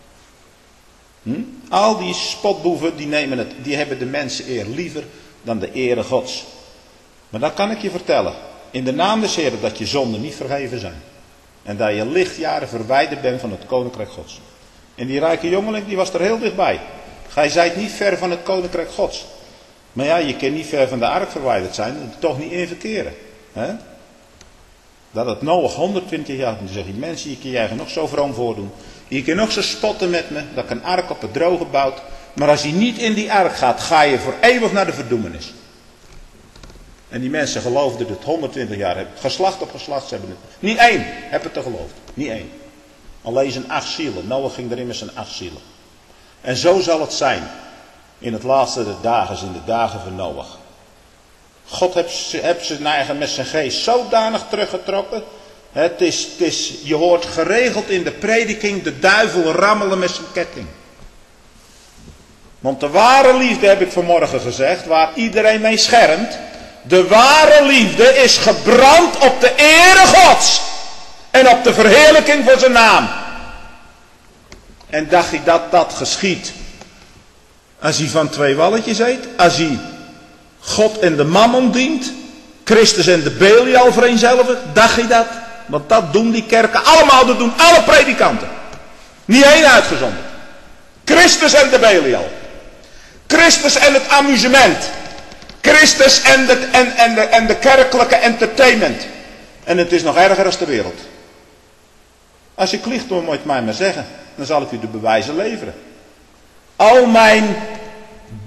Hm? Al die spotboeven, die, nemen het, die hebben de mensen eer liever dan de ere Gods. Maar dat kan ik je vertellen. In de naam des Heeren dat je zonden niet vergeven zijn. En dat je lichtjaren verwijderd bent van het koninkrijk Gods. En die rijke jongeling, die was er heel dichtbij. Gij zijt niet ver van het koninkrijk Gods. Maar ja, je kan niet ver van de ark verwijderd zijn. En toch niet in verkeren. He? Dat het Noach honderdtwintig jaar. Dan zeg je, mensen, je kan je eigen nog zo vroom voordoen. Je kan nog zo spotten met me. Dat ik een ark op het droge bouwt. Maar als je niet in die ark gaat, ga je voor eeuwig naar de verdoemenis. En die mensen geloofden het honderdtwintig jaar. Geslacht op geslacht, ze hebben het. Niet één heb het te geloofd. Niet één. Alleen zijn acht zielen. Noach ging erin met zijn acht zielen. En zo zal het zijn. In het laatste der dagen, in de dagen van Noach. God heeft zijn eigen met zijn geest zodanig teruggetrokken. Het is, het is, je hoort geregeld in de prediking de duivel rammelen met zijn ketting. Want de ware liefde, heb ik vanmorgen gezegd, waar iedereen mee schermt. De ware liefde is gebrand op de ere Gods. En op de verheerlijking van zijn naam. En dacht je dat dat geschiet als hij van twee walletjes eet? Als hij God en de mammon dient? Christus en de Belial vereenzelvigen? Dacht je dat? Want dat doen die kerken allemaal, dat doen alle predikanten. Niet één uitgezonderd. Christus en de Belial. Christus en het amusement. Christus en de, en, en, de, en de kerkelijke entertainment. En het is nog erger dan de wereld. Als je kliegt, dan moet je het mij maar zeggen. Dan zal ik u de bewijzen leveren. Al mijn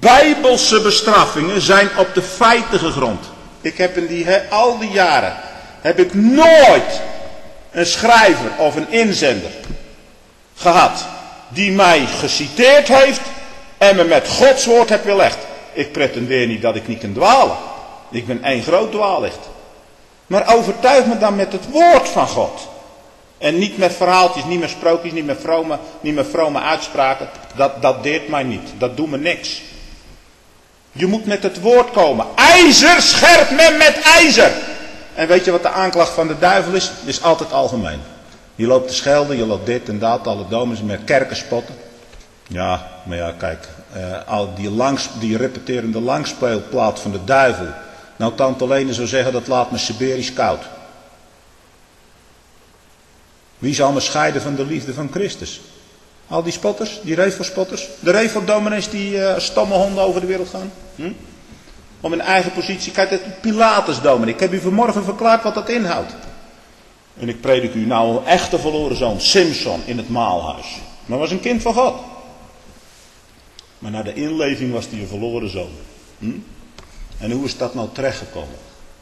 bijbelse bestraffingen zijn op de feiten gegrond. Ik heb in die, he, al die jaren heb ik nooit een schrijver of een inzender gehad die mij geciteerd heeft en me met Gods woord heeft weerlegd. Ik pretendeer niet dat ik niet kan dwalen. Ik ben één groot dwaallicht. Maar overtuig me dan met het woord van God. En niet met verhaaltjes, niet met sprookjes, niet met vrome, niet met vrome uitspraken. Dat, dat deert mij niet. Dat doet me niks. Je moet met het woord komen. IJzer scherpt men met ijzer. En weet je wat de aanklacht van de duivel is? Het is altijd algemeen. Je loopt te schelden, je loopt dit en dat, alle dominees met kerken spotten. Ja, maar ja, kijk, eh, al die, langs, die repeterende langspeelplaat van de duivel. Nou, tante Lene zou zeggen, dat laat me Siberisch koud. Wie zal me scheiden van de liefde van Christus? Al die spotters, die revo-spotters, de revo-dominees die uh, stomme honden over de wereld gaan. Hm? Om in eigen positie, kijk, het Pilatus-dominee. Ik heb u vanmorgen verklaard wat dat inhoudt. En ik predik u nou een echte verloren zoon, Simson, in het maalhuis. Maar was een kind van God. Maar na de inleving was hij een verloren zoon. Hm? En hoe is dat nou terechtgekomen?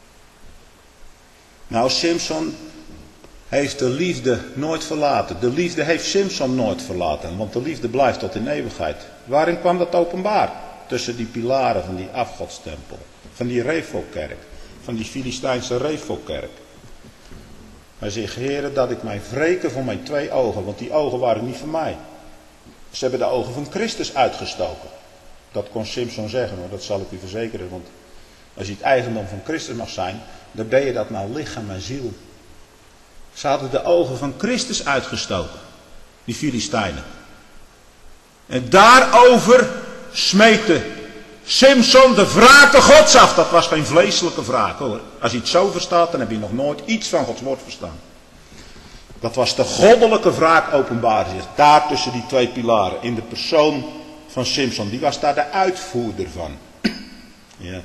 Nou, Simson heeft de liefde nooit verlaten. De liefde heeft Simson nooit verlaten. Want de liefde blijft tot in eeuwigheid. Waarin kwam dat openbaar? Tussen die pilaren van die afgodstempel. Van die Revo-kerk. Van die Filistijnse Revo-kerk. Hij zegt, Heere, dat ik mij wreken voor mijn twee ogen. Want die ogen waren niet van mij. Ze hebben de ogen van Christus uitgestoken. Dat kon Simson zeggen, maar dat zal ik u verzekeren. Want als je het eigendom van Christus mag zijn, dan ben je dat naar lichaam en ziel. Ze hadden de ogen van Christus uitgestoken. Die Filistijnen. En daarover smeekte Simson de wraken Gods af. Dat was geen vleeselijke wraak hoor. Als je het zo verstaat, dan heb je nog nooit iets van Gods woord verstaan. Dat was de goddelijke wraak openbaarde zich. Daar tussen die twee pilaren. In de persoon van Simson. Die was daar de uitvoerder van. Ja.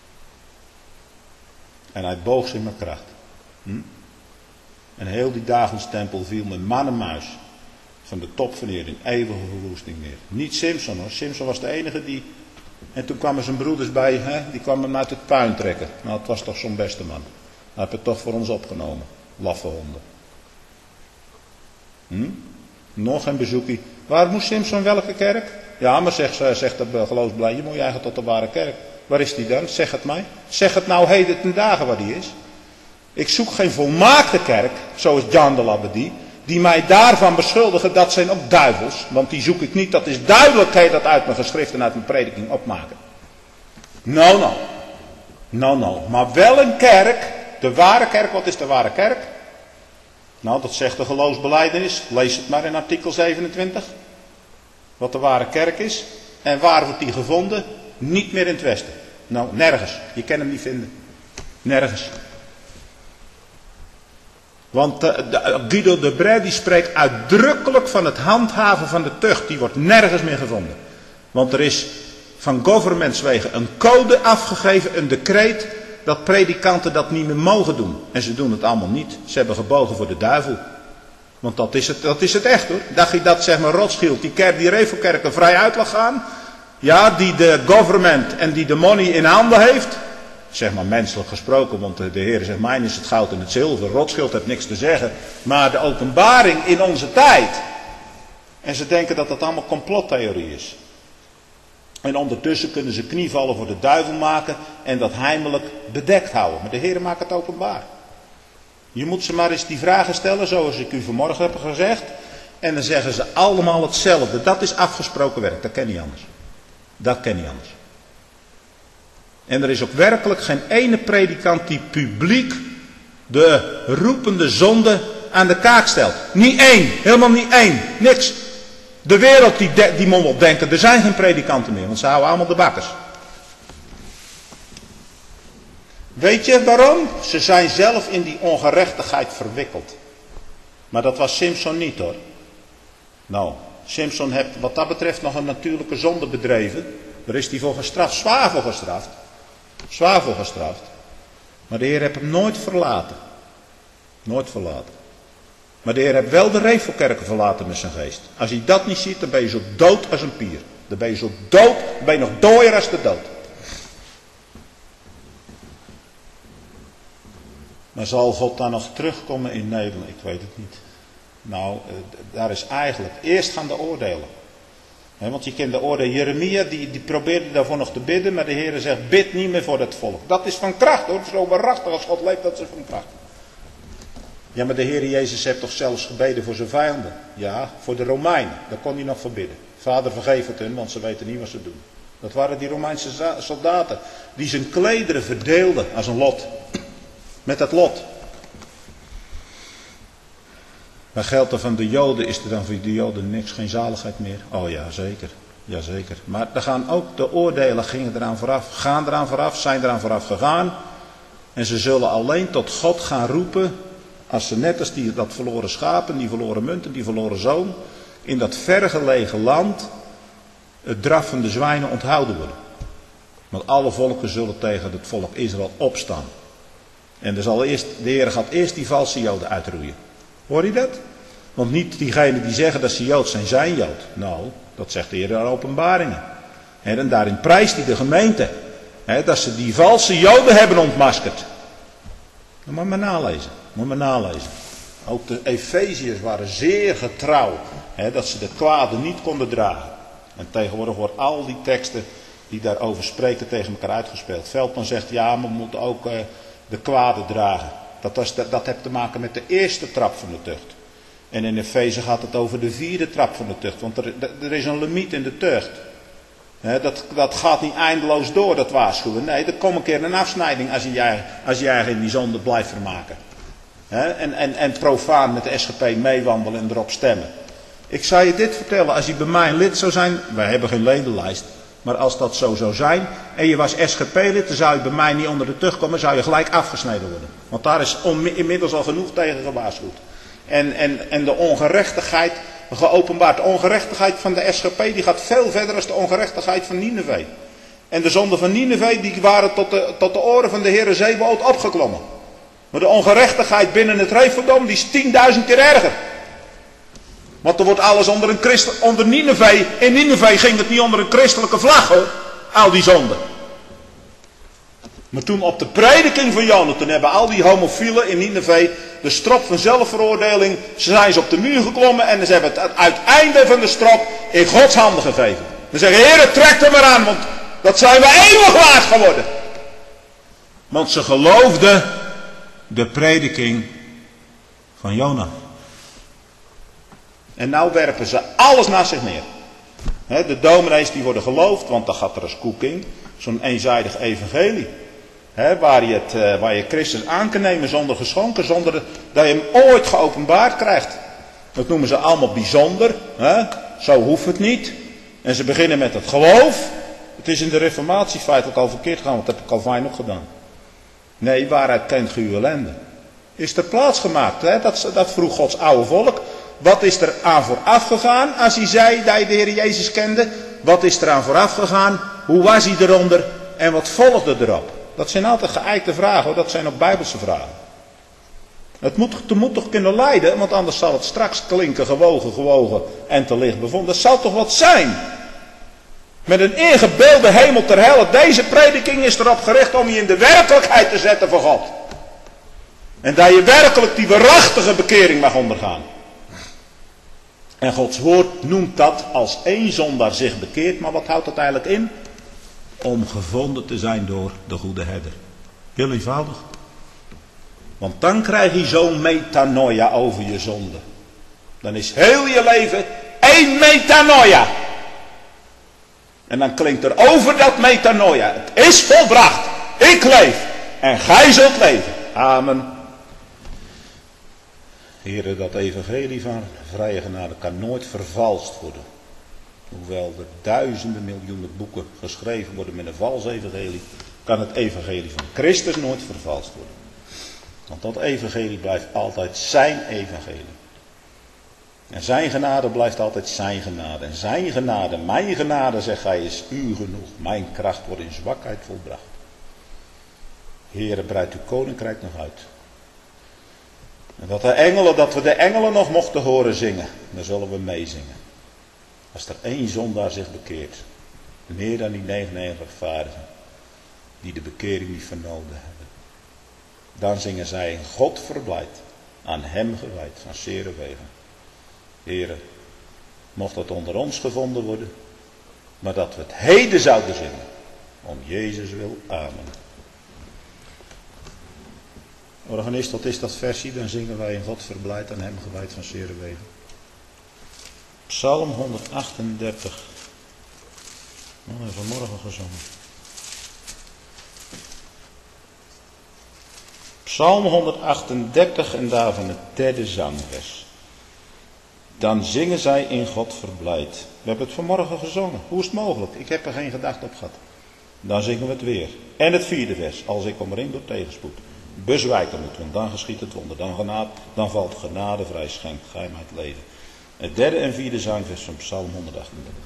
En hij boog zich met kracht. Hm? En heel die Dagonstempel viel met man en muis. Van de top van neer in eeuwige verwoesting neer. Niet Simson hoor. Simson was de enige die... En toen kwamen zijn broeders bij. Hè? Die kwamen hem uit het puin trekken. Nou, het was toch zo'n beste man. Hij heeft het toch voor ons opgenomen. Laffe honden. Hm? Nog een bezoekje. Waar moest Simson welke kerk? Ja, maar zegt, zegt de geloofsblij. Je moet je eigen tot de ware kerk. Waar is die dan? Zeg het mij. Zeg het nou heden ten dagen waar die is. Ik zoek geen volmaakte kerk, zoals John de Labadie, die mij daarvan beschuldigen, dat zijn ook duivels. Want die zoek ik niet, dat is duidelijkheid dat uit mijn geschrift en uit mijn prediking opmaken. No, no. No, no. Maar wel een kerk, de ware kerk, wat is de ware kerk? Nou, dat zegt de geloofsbelijdenis. Lees het maar in artikel zevenentwintig. Wat de ware kerk is. En waar wordt die gevonden? Niet meer in het Westen. Nou, nergens. Je kan hem niet vinden. Nergens. Want uh, de, Guido de Brès die spreekt uitdrukkelijk van het handhaven van de tucht. Die wordt nergens meer gevonden. Want er is van governmentswegen een code afgegeven, een decreet, dat predikanten dat niet meer mogen doen. En ze doen het allemaal niet. Ze hebben gebogen voor de duivel. Want dat is het, dat is het echt hoor. Dacht je dat zeg maar Rothschild, die, kerk, die Revo-kerken vrij uit laat gaan? Ja, die de government en die de money in handen heeft. Zeg maar menselijk gesproken, want de Heer zegt, mijn is het goud en het zilver. Rothschild heeft niks te zeggen. Maar de openbaring in onze tijd. En ze denken dat dat allemaal complottheorie is. En ondertussen kunnen ze knievallen voor de duivel maken en dat heimelijk bedekt houden. Maar de Heer maakt het openbaar. Je moet ze maar eens die vragen stellen, zoals ik u vanmorgen heb gezegd. En dan zeggen ze allemaal hetzelfde. Dat is afgesproken werk, dat kan niet anders. Dat kan niet anders. En er is ook werkelijk geen ene predikant die publiek de roepende zonde aan de kaak stelt. Niet één, helemaal niet één, niks. De wereld die, de, die moet wel denken, er zijn geen predikanten meer, want ze houden allemaal de bakkers. Weet je waarom? Ze zijn zelf in die ongerechtigheid verwikkeld. Maar dat was Simson niet hoor. Nou, Simson heeft wat dat betreft nog een natuurlijke zonde bedreven. Daar is hij voor gestraft, zwaar voor gestraft. Zwaar voor gestraft. Maar de Heer heeft hem nooit verlaten. Nooit verlaten. Maar de Heer heeft wel de Revo-kerken verlaten met zijn geest. Als hij dat niet ziet, dan ben je zo dood als een pier. Dan ben je zo dood, dan ben je nog dooier als de dood. Maar zal God dan nog terugkomen in Nederland? Ik weet het niet. Nou, daar is eigenlijk, eerst gaan de oordelen. He, want je kent de oordeel. Jeremia, die, die probeerde daarvoor nog te bidden, maar de Heer zegt, bid niet meer voor het volk. Dat is van kracht hoor, zo waarachtig als God leeft, dat is van kracht. Ja, maar de Heer Jezus heeft toch zelfs gebeden voor zijn vijanden? Ja, voor de Romeinen, daar kon hij nog voor bidden. Vader, vergeef het hun, want ze weten niet wat ze doen. Dat waren die Romeinse soldaten, die zijn klederen verdeelden als een lot. Met dat lot. Maar geldt er van de Joden, is er dan voor de Joden niks, geen zaligheid meer? Oh ja, zeker. Ja, zeker. Maar er gaan ook de oordelen, gingen eraan vooraf, gaan eraan vooraf, zijn eraan vooraf gegaan. En ze zullen alleen tot God gaan roepen, als ze net als die, dat verloren schapen, die verloren munten, die verloren zoon, in dat vergelegen land, het draf van de zwijnen onthouden worden. Want alle volken zullen tegen het volk Israël opstaan. En er zal eerst, de Heer gaat eerst die valse Joden uitroeien. Hoor je dat? Want niet diegenen die zeggen dat ze Jood zijn, zijn Jood. Nou, dat zegt de Heer in Openbaringen. En daarin prijst hij de gemeente. He, dat ze die valse Joden hebben ontmaskerd. Dat moet je maar nalezen. Moet je maar nalezen. Ook de Efeziërs waren zeer getrouw. He, dat ze de kwade niet konden dragen. En tegenwoordig wordt al die teksten die daarover spreken tegen elkaar uitgespeeld. Veldman zegt, ja, maar we moeten ook uh, de kwade dragen. Dat, was de, dat heeft te maken met de eerste trap van de tucht. En in Efeze gaat het over de vierde trap van de tucht. Want er, er is een limiet in de tucht. He, dat, dat gaat niet eindeloos door, dat waarschuwen. Nee, er komt een keer een afsnijding als je als je in die zonde blijft vermaken. He, en, en, en profaan met de S G P meewandelen en erop stemmen. Ik zou je dit vertellen, als je bij mij een lid zou zijn, wij hebben geen ledenlijst, maar als dat zo zou zijn, en je was S G P-lid, dan zou je bij mij niet onder de tucht komen, zou je gelijk afgesneden worden. Want daar is on, inmiddels al genoeg tegen gewaarschuwd. En, en, en de ongerechtigheid, geopenbaard, de ongerechtigheid van de S G P, die gaat veel verder dan de ongerechtigheid van Nineve. En de zonden van Nineve, die waren tot de, tot de oren van de Heere Zebaoth opgeklommen. Maar de ongerechtigheid binnen het Refodom, die is tienduizend keer erger. Want er wordt alles onder een christen, onder Nineve. In Nineve ging het niet onder een christelijke vlag hoor. Al die zonden. Maar toen op de prediking van Jona, toen hebben al die homofielen in Nineve de strop van zelfveroordeling, ze zijn ze op de muur geklommen en ze hebben het uiteinde van de strop in Gods handen gegeven. Dan zeggen, Heer, trek er maar aan, want dat zijn we eeuwig waard geworden. Want ze geloofden de prediking van Jona. En nou werpen ze alles naar zich neer. He, de dominees die worden geloofd, want dan gaat er als koek in. Zo'n eenzijdig evangelie. He, waar, je het, uh, waar je Christus aan kan nemen zonder geschonken, zonder dat je hem ooit geopenbaard krijgt. Dat noemen ze allemaal bijzonder. He. Zo hoeft het niet. En ze beginnen met het geloof. Het is in de reformatie feitelijk al verkeerd gegaan, want dat heb ik al fijn ook gedaan. Nee, waaruit kent ge uw ellende? Is er plaats gemaakt? Hè? Dat, dat vroeg Gods oude volk. Wat is er aan vooraf gegaan als hij zei dat hij de Heer Jezus kende? Wat is er aan vooraf gegaan? Hoe was hij eronder? En wat volgde erop? Dat zijn altijd geëikte vragen, hoor. Dat zijn ook Bijbelse vragen. Het moet, het moet toch kunnen leiden, want anders zal het straks klinken gewogen, gewogen en te licht bevonden. Dat zal toch wat zijn? Met een ingebeelde hemel ter helle. Deze prediking is erop gericht om je in de werkelijkheid te zetten voor God. En dat je werkelijk die waarachtige bekering mag ondergaan. En Gods woord noemt dat als één zondaar zich bekeert. Maar wat houdt dat eigenlijk in? Om gevonden te zijn door de goede herder. Heel eenvoudig. Want dan krijg je zo'n metanoia over je zonde. Dan is heel je leven één metanoia. En dan klinkt er over dat metanoia. Het is volbracht. Ik leef. En gij zult leven. Amen. Heren, dat evangelie van vrije genade kan nooit vervalst worden. Hoewel er duizenden miljoenen boeken geschreven worden met een vals evangelie, kan het evangelie van Christus nooit vervalst worden. Want dat evangelie blijft altijd zijn evangelie. En zijn genade blijft altijd zijn genade. En zijn genade, mijn genade, zegt hij, is u genoeg. Mijn kracht wordt in zwakheid volbracht. Heere, breidt uw koninkrijk nog uit. En dat, de engelen, dat we de engelen nog mochten horen zingen, dan zullen we meezingen. Als er één zondaar zich bekeert, meer dan die negenennegentig rechtvaardigen, die de bekering niet vernomen hebben. Dan zingen zij God verblijd, aan hem gewijd, van zere wegen. Heren, mocht dat onder ons gevonden worden, maar dat we het heden zouden zingen, om Jezus wil. Amen. Organist, wat is dat versie? Dan zingen wij in God verblijd, aan hem gewijd, van zere wegen. Psalm honderdachtendertig. We hebben vanmorgen gezongen. Psalm honderdachtendertig en daarvan het derde zangvers. Dan zingen zij in God verblijd. We hebben het vanmorgen gezongen. Hoe is het mogelijk? Ik heb er geen gedachte op gehad. Dan zingen we het weer. En het vierde vers. Als ik omringd door tegenspoed bezwijken moet, want dan geschiet het wonder. Dan, genade, dan valt genade vrij, schenkt gij mij het leven. Het derde en vierde zangvers van Psalm honderdachtendertig.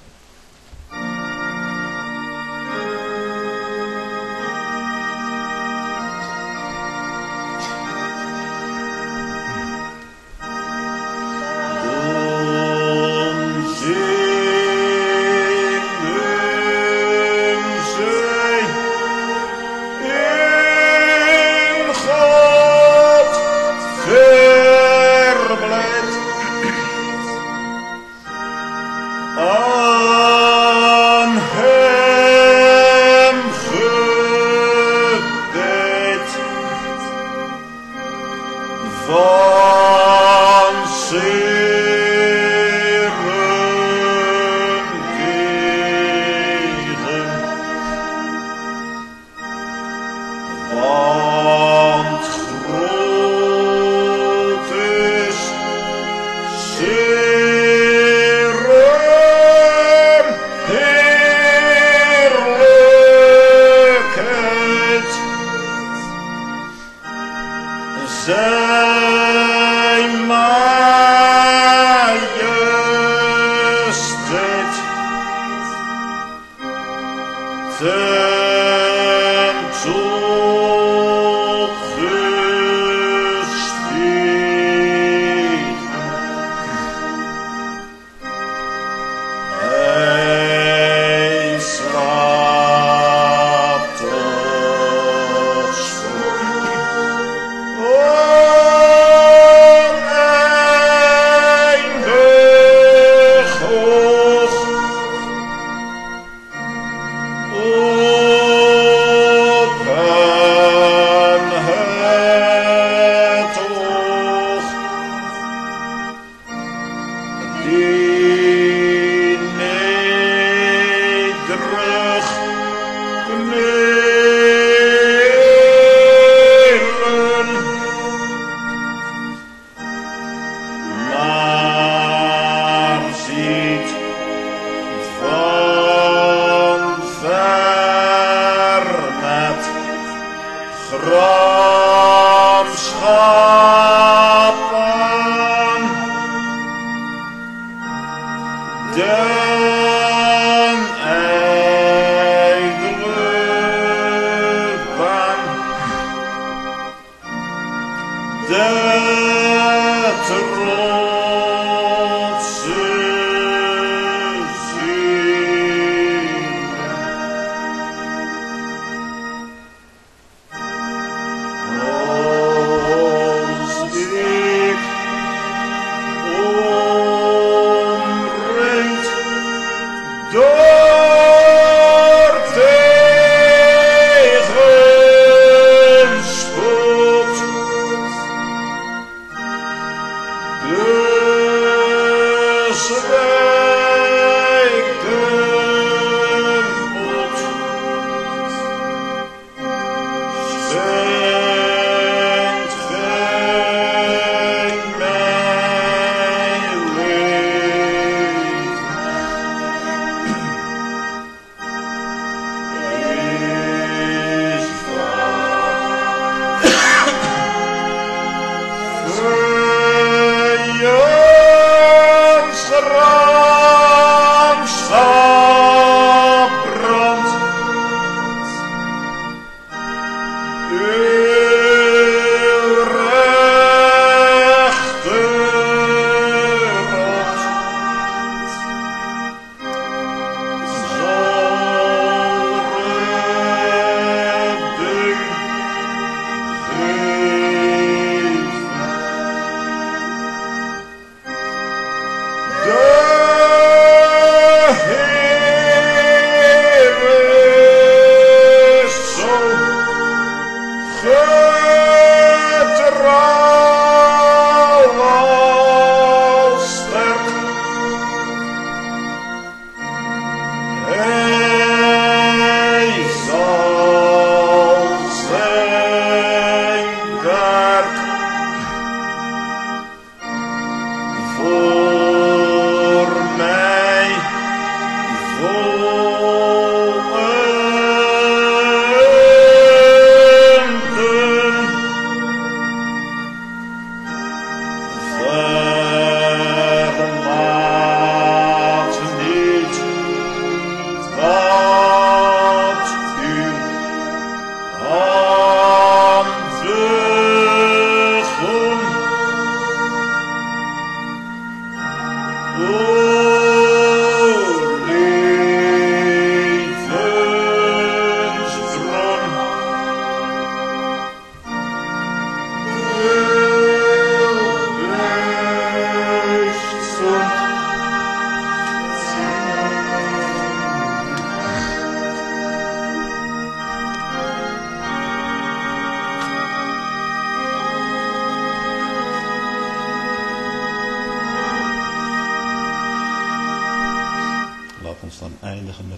Oh,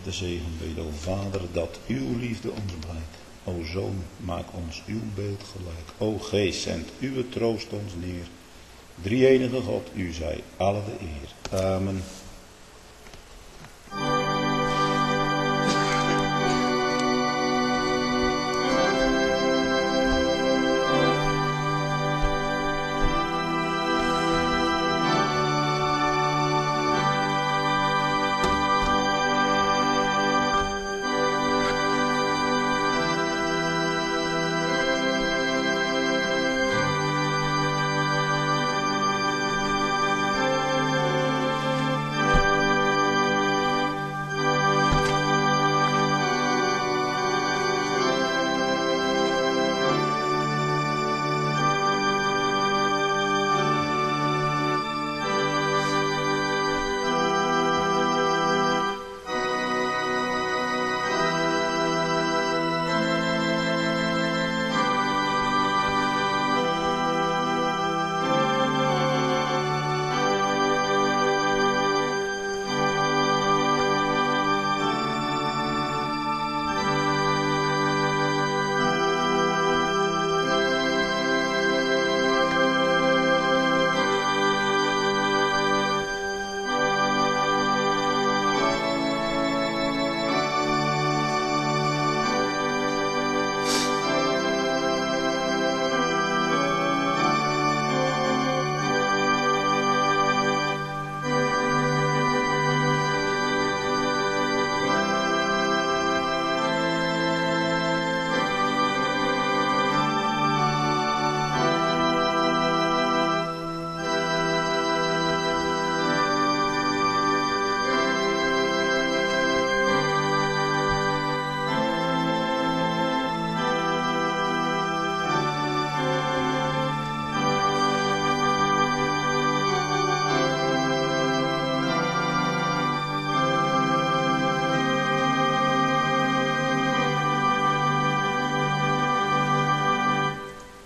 met de zegen bid, o Vader, dat uw liefde ons blijkt. O Zoon, maak ons uw beeld gelijk. O Geest, zend uw troost ons neer. Drie-enige God, u zij alle de eer. Amen.